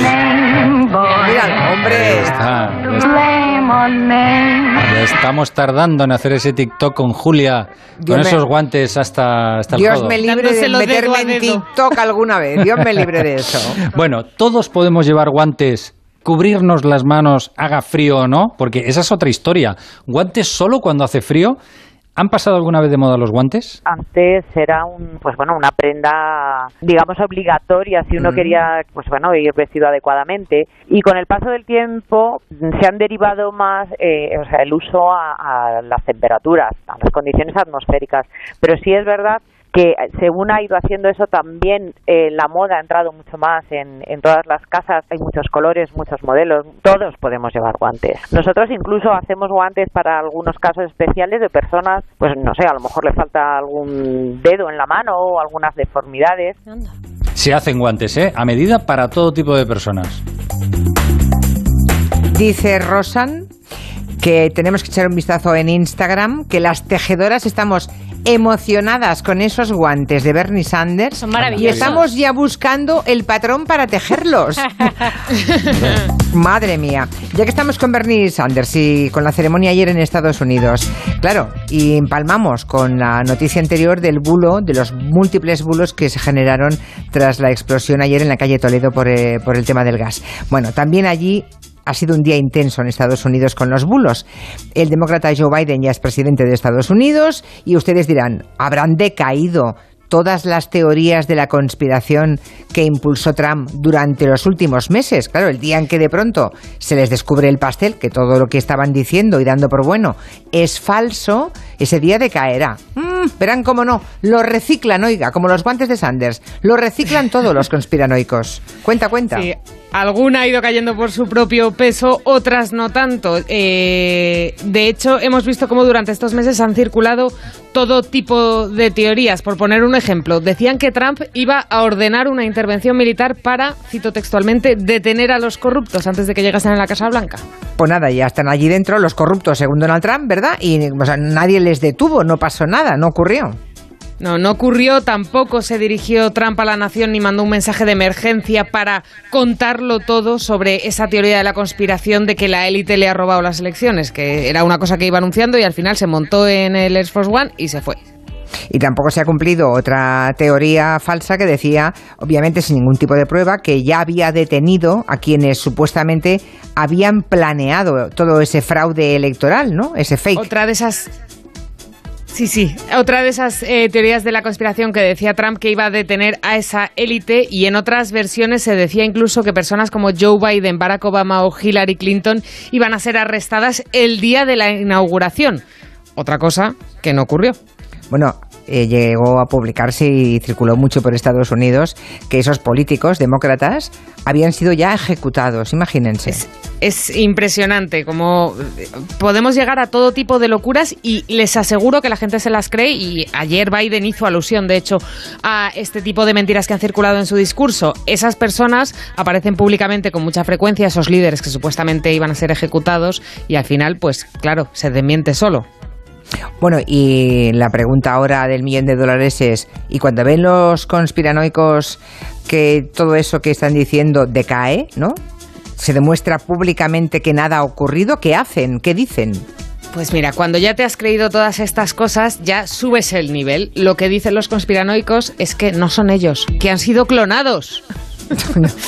Mira, hombre. Ah, ya, está- ya estamos tardando en hacer ese TikTok con Julia, Dios con me- esos guantes hasta, hasta el Dios codo. me libre de Dándoselo dedo meterme a en dedo. TikTok alguna vez. Dios me libre de eso. Bueno, todos podemos llevar guantes, cubrirnos las manos, haga frío o no, porque esa es otra historia. Guantes solo cuando hace frío. ¿Han pasado alguna vez de moda los guantes? Antes era un, pues bueno, una prenda, digamos, obligatoria si uno Mm. quería, pues bueno, ir vestido adecuadamente. Y con el paso del tiempo se han derivado más, eh, o sea, el uso a, a las temperaturas, a las condiciones atmosféricas. Pero sí es verdad que según ha ido haciendo eso también eh, la moda ha entrado mucho más en, en todas las casas, hay muchos colores, muchos modelos, todos podemos llevar guantes. Nosotros incluso hacemos guantes para algunos casos especiales de personas, pues no sé, a lo mejor le falta algún dedo en la mano o algunas deformidades. Se hacen guantes, ¿eh? A medida para todo tipo de personas. Dice Rosan que tenemos que echar un vistazo en Instagram, que las tejedoras estamos emocionadas con esos guantes de Bernie Sanders. Son maravillosos. Y estamos ya buscando el patrón para tejerlos. Madre mía. Ya que estamos con Bernie Sanders y con la ceremonia ayer en Estados Unidos, claro, y empalmamos con la noticia anterior del bulo, de los múltiples bulos que se generaron tras la explosión ayer en la calle Toledo por, eh, por el tema del gas. Bueno, también allí ha sido un día intenso en Estados Unidos con los bulos. El demócrata Joe Biden ya es presidente de Estados Unidos y ustedes dirán, ¿habrán decaído todas las teorías de la conspiración que impulsó Trump durante los últimos meses? Claro, el día en que de pronto se les descubre el pastel, que todo lo que estaban diciendo y dando por bueno es falso, ese día decaerá. Mm, verán cómo no, lo reciclan, oiga, como los guantes de Sanders, lo reciclan todos los conspiranoicos. Cuenta, cuenta. Sí. Alguna ha ido cayendo por su propio peso, otras no tanto. Eh, de hecho, hemos visto cómo durante estos meses han circulado todo tipo de teorías. Por poner un ejemplo, decían que Trump iba a ordenar una intervención militar para, cito textualmente, detener a los corruptos antes de que llegasen a la Casa Blanca. Pues nada, ya están allí dentro los corruptos, según Donald Trump, ¿verdad? Y o sea, nadie les detuvo, no pasó nada, no ocurrió. No, no ocurrió, tampoco se dirigió Trump a la nación ni mandó un mensaje de emergencia para contarlo todo sobre esa teoría de la conspiración de que la élite le ha robado las elecciones, que era una cosa que iba anunciando y al final se montó en el Air Force One y se fue. Y tampoco se ha cumplido otra teoría falsa que decía, obviamente sin ningún tipo de prueba, que ya había detenido a quienes supuestamente habían planeado todo ese fraude electoral, ¿no? Ese fake. Otra de esas... Sí, sí. Otra de esas eh, teorías de la conspiración que decía Trump que iba a detener a esa élite, y en otras versiones se decía incluso que personas como Joe Biden, Barack Obama o Hillary Clinton iban a ser arrestadas el día de la inauguración. Otra cosa que no ocurrió. Bueno, eh, llegó a publicarse y circuló mucho por Estados Unidos que esos políticos demócratas habían sido ya ejecutados, imagínense. Es, es impresionante cómo podemos llegar a todo tipo de locuras y les aseguro que la gente se las cree, y ayer Biden hizo alusión, de hecho, a este tipo de mentiras que han circulado en su discurso. Esas personas aparecen públicamente con mucha frecuencia, esos líderes que supuestamente iban a ser ejecutados, y al final, pues claro, se desmiente solo. Bueno, y la pregunta ahora del millón de dólares es, ¿y cuando ven los conspiranoicos que todo eso que están diciendo decae, ¿no? Se demuestra públicamente que nada ha ocurrido, ¿qué hacen? ¿Qué dicen? Pues mira, cuando ya te has creído todas estas cosas, ya subes el nivel. Lo que dicen los conspiranoicos es que no son ellos, que han sido clonados. No, no.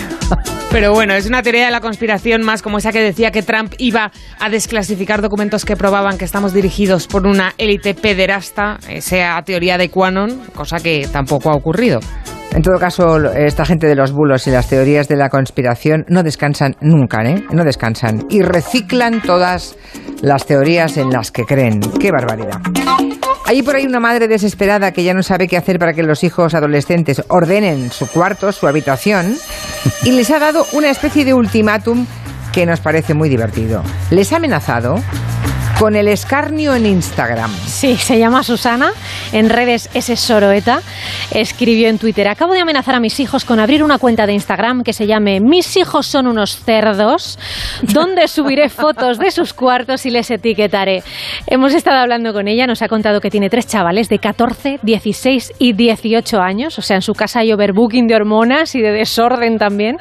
Pero bueno, es una teoría de la conspiración más como esa que decía que Trump iba a desclasificar documentos que probaban que estamos dirigidos por una élite pederasta, esa teoría de QAnon, cosa que tampoco ha ocurrido. En todo caso, esta gente de los bulos y las teorías de la conspiración no descansan nunca, ¿eh? No descansan. Y reciclan todas las teorías en las que creen. ¡Qué barbaridad! Hay por ahí una madre desesperada que ya no sabe qué hacer para que los hijos adolescentes ordenen su cuarto, su habitación, y les ha dado una especie de ultimátum que nos parece muy divertido. Les ha amenazado con el escarnio en Instagram. Sí, se llama Susana, en redes es Soroeta, escribió en Twitter: acabo de amenazar a mis hijos con abrir una cuenta de Instagram que se llame Mis hijos son unos cerdos, donde subiré fotos de sus cuartos y les etiquetaré. Hemos estado hablando con ella, nos ha contado que tiene tres chavales de catorce, dieciséis y dieciocho años, o sea, en su casa hay overbooking de hormonas y de desorden también,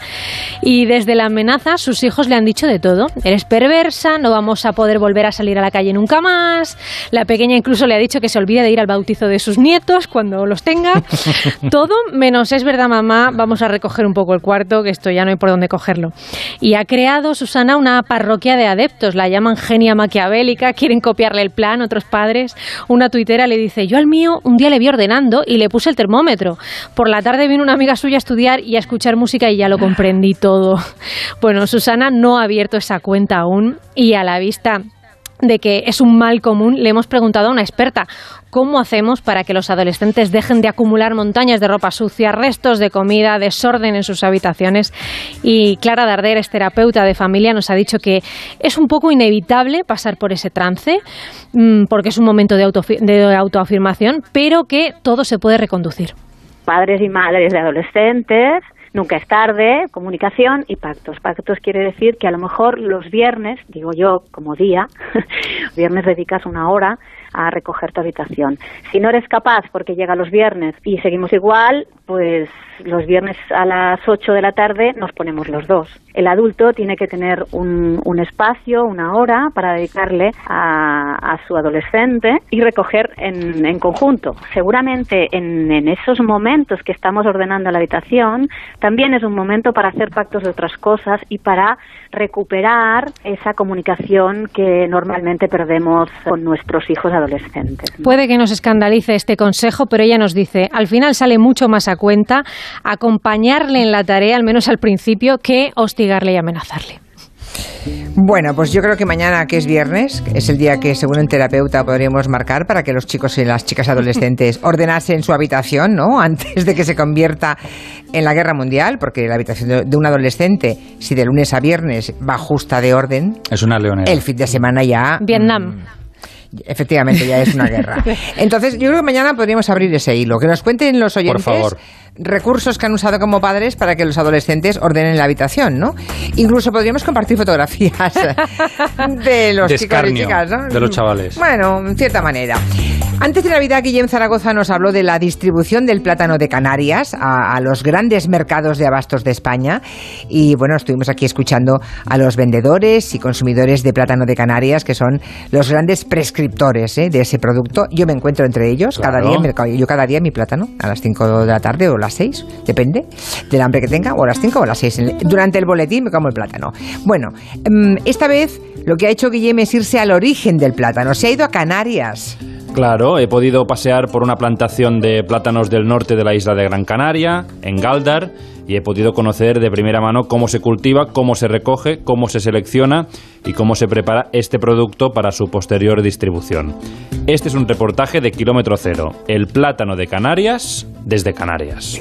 y desde la amenaza sus hijos le han dicho de todo: eres perversa, no vamos a poder volver a salir a la calle nunca más. La pequeña incluso le ha dicho que se olvide de ir al bautizo de sus nietos cuando los tenga. Todo menos es verdad, mamá, vamos a recoger un poco el cuarto, que esto ya no hay por dónde cogerlo. Y ha creado Susana una parroquia de adeptos, la llaman genia maquiavélica, quieren copiarle el plan otros padres. Una tuitera le dice: yo al mío un día le vi ordenando y le puse el termómetro. Por la tarde vino una amiga suya a estudiar y a escuchar música y ya lo comprendí todo. Bueno, Susana no ha abierto esa cuenta aún, y a la vista de que es un mal común, le hemos preguntado a una experta cómo hacemos para que los adolescentes dejen de acumular montañas de ropa sucia, restos de comida, desorden en sus habitaciones. Y Clara Darder es terapeuta de familia, nos ha dicho que es un poco inevitable pasar por ese trance, porque es un momento de, autofi- de autoafirmación, pero que todo se puede reconducir. Padres y madres de adolescentes, nunca es tarde, comunicación y pactos. Pactos quiere decir que a lo mejor los viernes, digo yo como día, viernes dedicas una hora a recoger tu habitación. Si no eres capaz porque llega los viernes y seguimos igual, pues los viernes a las ocho de la tarde nos ponemos los dos. El adulto tiene que tener un, un espacio, una hora para dedicarle a, a su adolescente y recoger en, en conjunto. Seguramente en, en esos momentos que estamos ordenando la habitación también es un momento para hacer pactos de otras cosas y para recuperar esa comunicación que normalmente perdemos con nuestros hijos adolescentes, ¿no? Puede que nos escandalice este consejo, pero ella nos dice, al final sale mucho más a cuenta acompañarle en la tarea, al menos al principio, que hostigarle y amenazarle. Bueno, pues yo creo que mañana, que es viernes, es el día que según el terapeuta podríamos marcar para que los chicos y las chicas adolescentes ordenasen su habitación, ¿no? Antes de que se convierta en la guerra mundial, porque la habitación de, de un adolescente, si de lunes a viernes va justa de orden, es una leonera. El fin de semana ya... Vietnam. Mmm, efectivamente, ya es una guerra. Entonces, yo creo que mañana podríamos abrir ese hilo. Que nos cuenten los oyentes... Por favor. Recursos que han usado como padres para que los adolescentes ordenen la habitación, ¿no? Incluso podríamos compartir fotografías de los de chicos y chicas, ¿no? De los chavales. Bueno, en cierta manera. Antes de Navidad, Guillem Zaragoza nos habló de la distribución del plátano de Canarias a, a los grandes mercados de abastos de España. Y bueno, estuvimos aquí escuchando a los vendedores y consumidores de plátano de Canarias, que son los grandes prescriptores, ¿eh?, de ese producto. Yo me encuentro entre ellos, claro. cada día, yo cada día mi plátano, a las cinco de la tarde o las seis, depende del hambre que tenga, o a las cinco o a las seis. Durante el boletín me como el plátano. Bueno, esta vez lo que ha hecho Guillem es irse al origen del plátano. Se ha ido a Canarias. Claro, he podido pasear por una plantación de plátanos del norte de la isla de Gran Canaria, en Gáldar, y he podido conocer de primera mano cómo se cultiva, cómo se recoge, cómo se selecciona y cómo se prepara este producto para su posterior distribución. Este es un reportaje de Kilómetro Cero, el plátano de Canarias desde Canarias.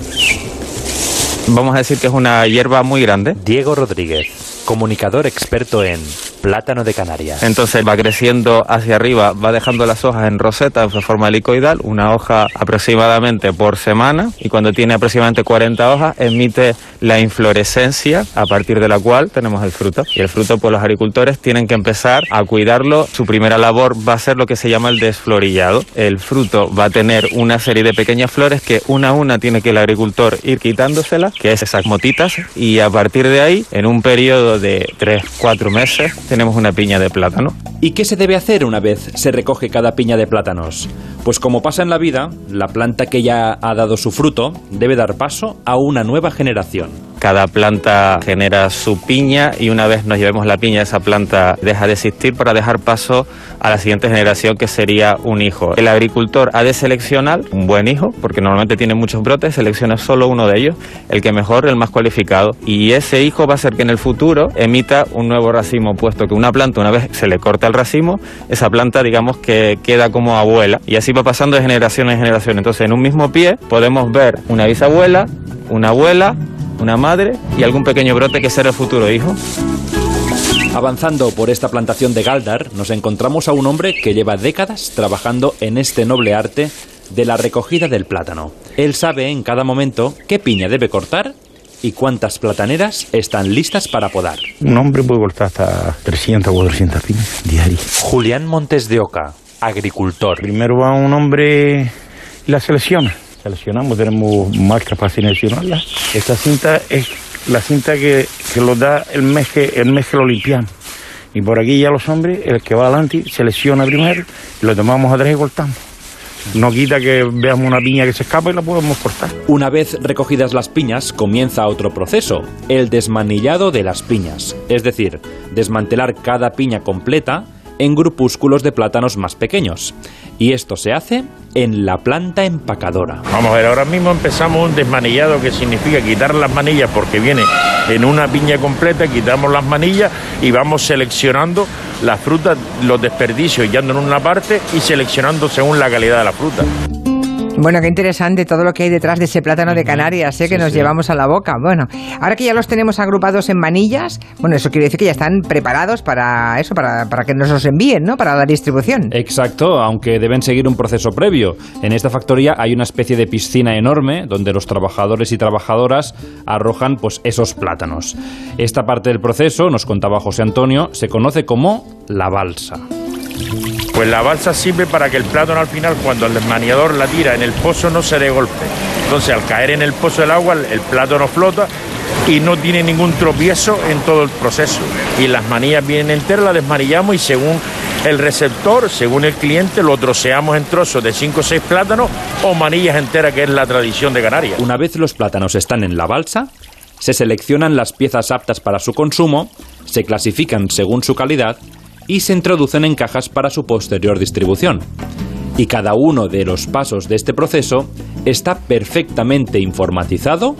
Vamos a decir que es una hierba muy grande. Diego Rodríguez, comunicador experto en plátano de Canarias. Entonces va creciendo hacia arriba, va dejando las hojas en roseta, en forma helicoidal, una hoja aproximadamente por semana, y cuando tiene aproximadamente cuarenta hojas emite la inflorescencia, a partir de la cual tenemos el fruto. Y el fruto, pues los agricultores tienen que empezar a cuidarlo. Su primera labor va a ser lo que se llama el desflorillado. El fruto va a tener una serie de pequeñas flores que una a una tiene que el agricultor ir quitándoselas, que es esas motitas, y a partir de ahí, en un periodo de tres cuatro meses, tenemos una piña de plátano. ¿Y qué se debe hacer una vez se recoge cada piña de plátanos? Pues como pasa en la vida, la planta que ya ha dado su fruto debe dar paso a una nueva generación. Cada planta genera su piña y una vez nos llevemos la piña, esa planta deja de existir para dejar paso a la siguiente generación, que sería un hijo. El agricultor ha de seleccionar un buen hijo, porque normalmente tiene muchos brotes, selecciona solo uno de ellos, el que mejor, el más cualificado, y ese hijo va a hacer que en el futuro emita un nuevo racimo, puesto que una planta, una vez se le corta el racimo, esa planta, digamos que queda como abuela, y así va pasando de generación en generación. Entonces, en un mismo pie podemos ver una bisabuela, una abuela, una madre y algún pequeño brote que será el futuro hijo. Avanzando por esta plantación de Gáldar, nos encontramos a un hombre que lleva décadas trabajando en este noble arte de la recogida del plátano. Él sabe en cada momento qué piña debe cortar y cuántas plataneras están listas para podar. Un hombre puede cortar hasta trescientas o cuatrocientas piñas diarias. Julián Montes de Oca, agricultor. Primero va un hombre y la selecciona. Seleccionamos, tenemos marcas para seleccionarla. Esta cinta es la cinta que, que lo da el mes que el mes que lo limpiamos. Y por aquí ya los hombres, el que va adelante, selecciona primero, y lo tomamos a tres y cortamos. No quita que veamos una piña que se escapa y la podemos cortar. Una vez recogidas las piñas, comienza otro proceso, el desmanillado de las piñas. Es decir, desmantelar cada piña completa en grupúsculos de plátanos más pequeños. Y esto se hace en la planta empacadora. Vamos a ver, ahora mismo empezamos un desmanillado, que significa quitar las manillas, porque viene en una piña completa, quitamos las manillas y vamos seleccionando las frutas, los desperdicios, yendo en una parte y seleccionando según la calidad de la fruta. Bueno, qué interesante todo lo que hay detrás de ese plátano de Canarias, ¿eh? que sí, nos sí. llevamos a la boca. Bueno, ahora que ya los tenemos agrupados en manillas, bueno, eso quiere decir que ya están preparados para eso, para, para que nos los envíen, ¿no? Para la distribución. Exacto, aunque deben seguir un proceso previo. En esta factoría hay una especie de piscina enorme donde los trabajadores y trabajadoras arrojan pues esos plátanos. Esta parte del proceso, nos contaba José Antonio, se conoce como la balsa. Pues la balsa sirve para que el plátano al final, cuando el desmaniador la tira en el pozo, no se dé golpe. Entonces, al caer en el pozo del agua, el plátano flota y no tiene ningún tropiezo en todo el proceso. Y las manillas vienen enteras, las desmanillamos y según el receptor, según el cliente, lo troceamos en trozos de cinco o seis plátanos o manillas enteras, que es la tradición de Canarias. Una vez los plátanos están en la balsa, se seleccionan las piezas aptas para su consumo, se clasifican según su calidad y se introducen en cajas para su posterior distribución. Y cada uno de los pasos de este proceso está perfectamente informatizado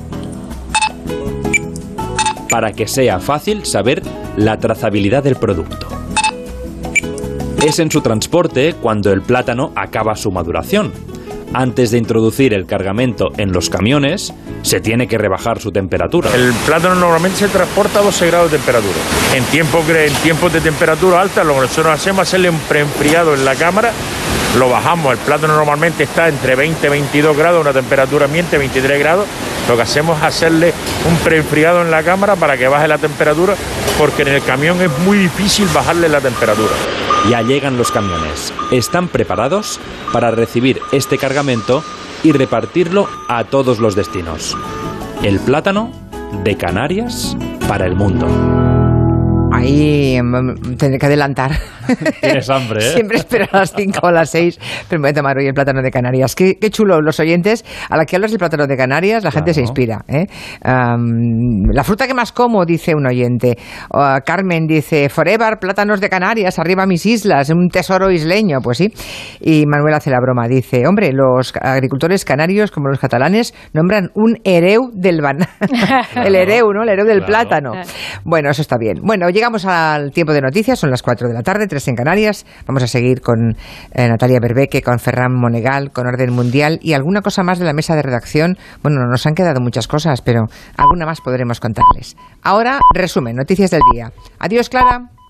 para que sea fácil saber la trazabilidad del producto. Es en su transporte cuando el plátano acaba su maduración. Antes de introducir el cargamento en los camiones, se tiene que rebajar su temperatura. El plátano normalmente se transporta a doce grados de temperatura. En, tiempo, en tiempos de temperatura alta, lo que nosotros hacemos es hacerle un preenfriado en la cámara, lo bajamos. El plátano normalmente está entre veinte y veintidós grados, una temperatura ambiente veintitrés grados. Lo que hacemos es hacerle un preenfriado en la cámara para que baje la temperatura, porque en el camión es muy difícil bajarle la temperatura. Ya llegan los camiones. Están preparados para recibir este cargamento y repartirlo a todos los destinos. El plátano de Canarias para el mundo. Ahí tendré que adelantar. Tienes hambre, ¿eh? Siempre espero a las cinco o a las seis, pero me voy a tomar hoy el plátano de Canarias. Qué, qué chulo, los oyentes. A la que hablas del plátano de Canarias, la claro. gente se inspira, ¿eh? Um, la fruta que más como, dice un oyente. Uh, Carmen dice, forever, plátanos de Canarias, arriba mis islas, un tesoro isleño. Pues sí. Y Manuel hace la broma, dice, hombre, los agricultores canarios, como los catalanes, nombran un hereu del banano. El hereu, ¿no? El hereu del claro. plátano. Bueno, eso está bien. Bueno, llegamos al tiempo de noticias, son las cuatro de la tarde, tres en Canarias. Vamos a seguir con eh, Natalia Berbeque, con Ferran Monegal, con Orden Mundial y alguna cosa más de la mesa de redacción. Bueno, nos han quedado muchas cosas, pero alguna más podremos contarles. Ahora, resumen, noticias del día. Adiós, Clara.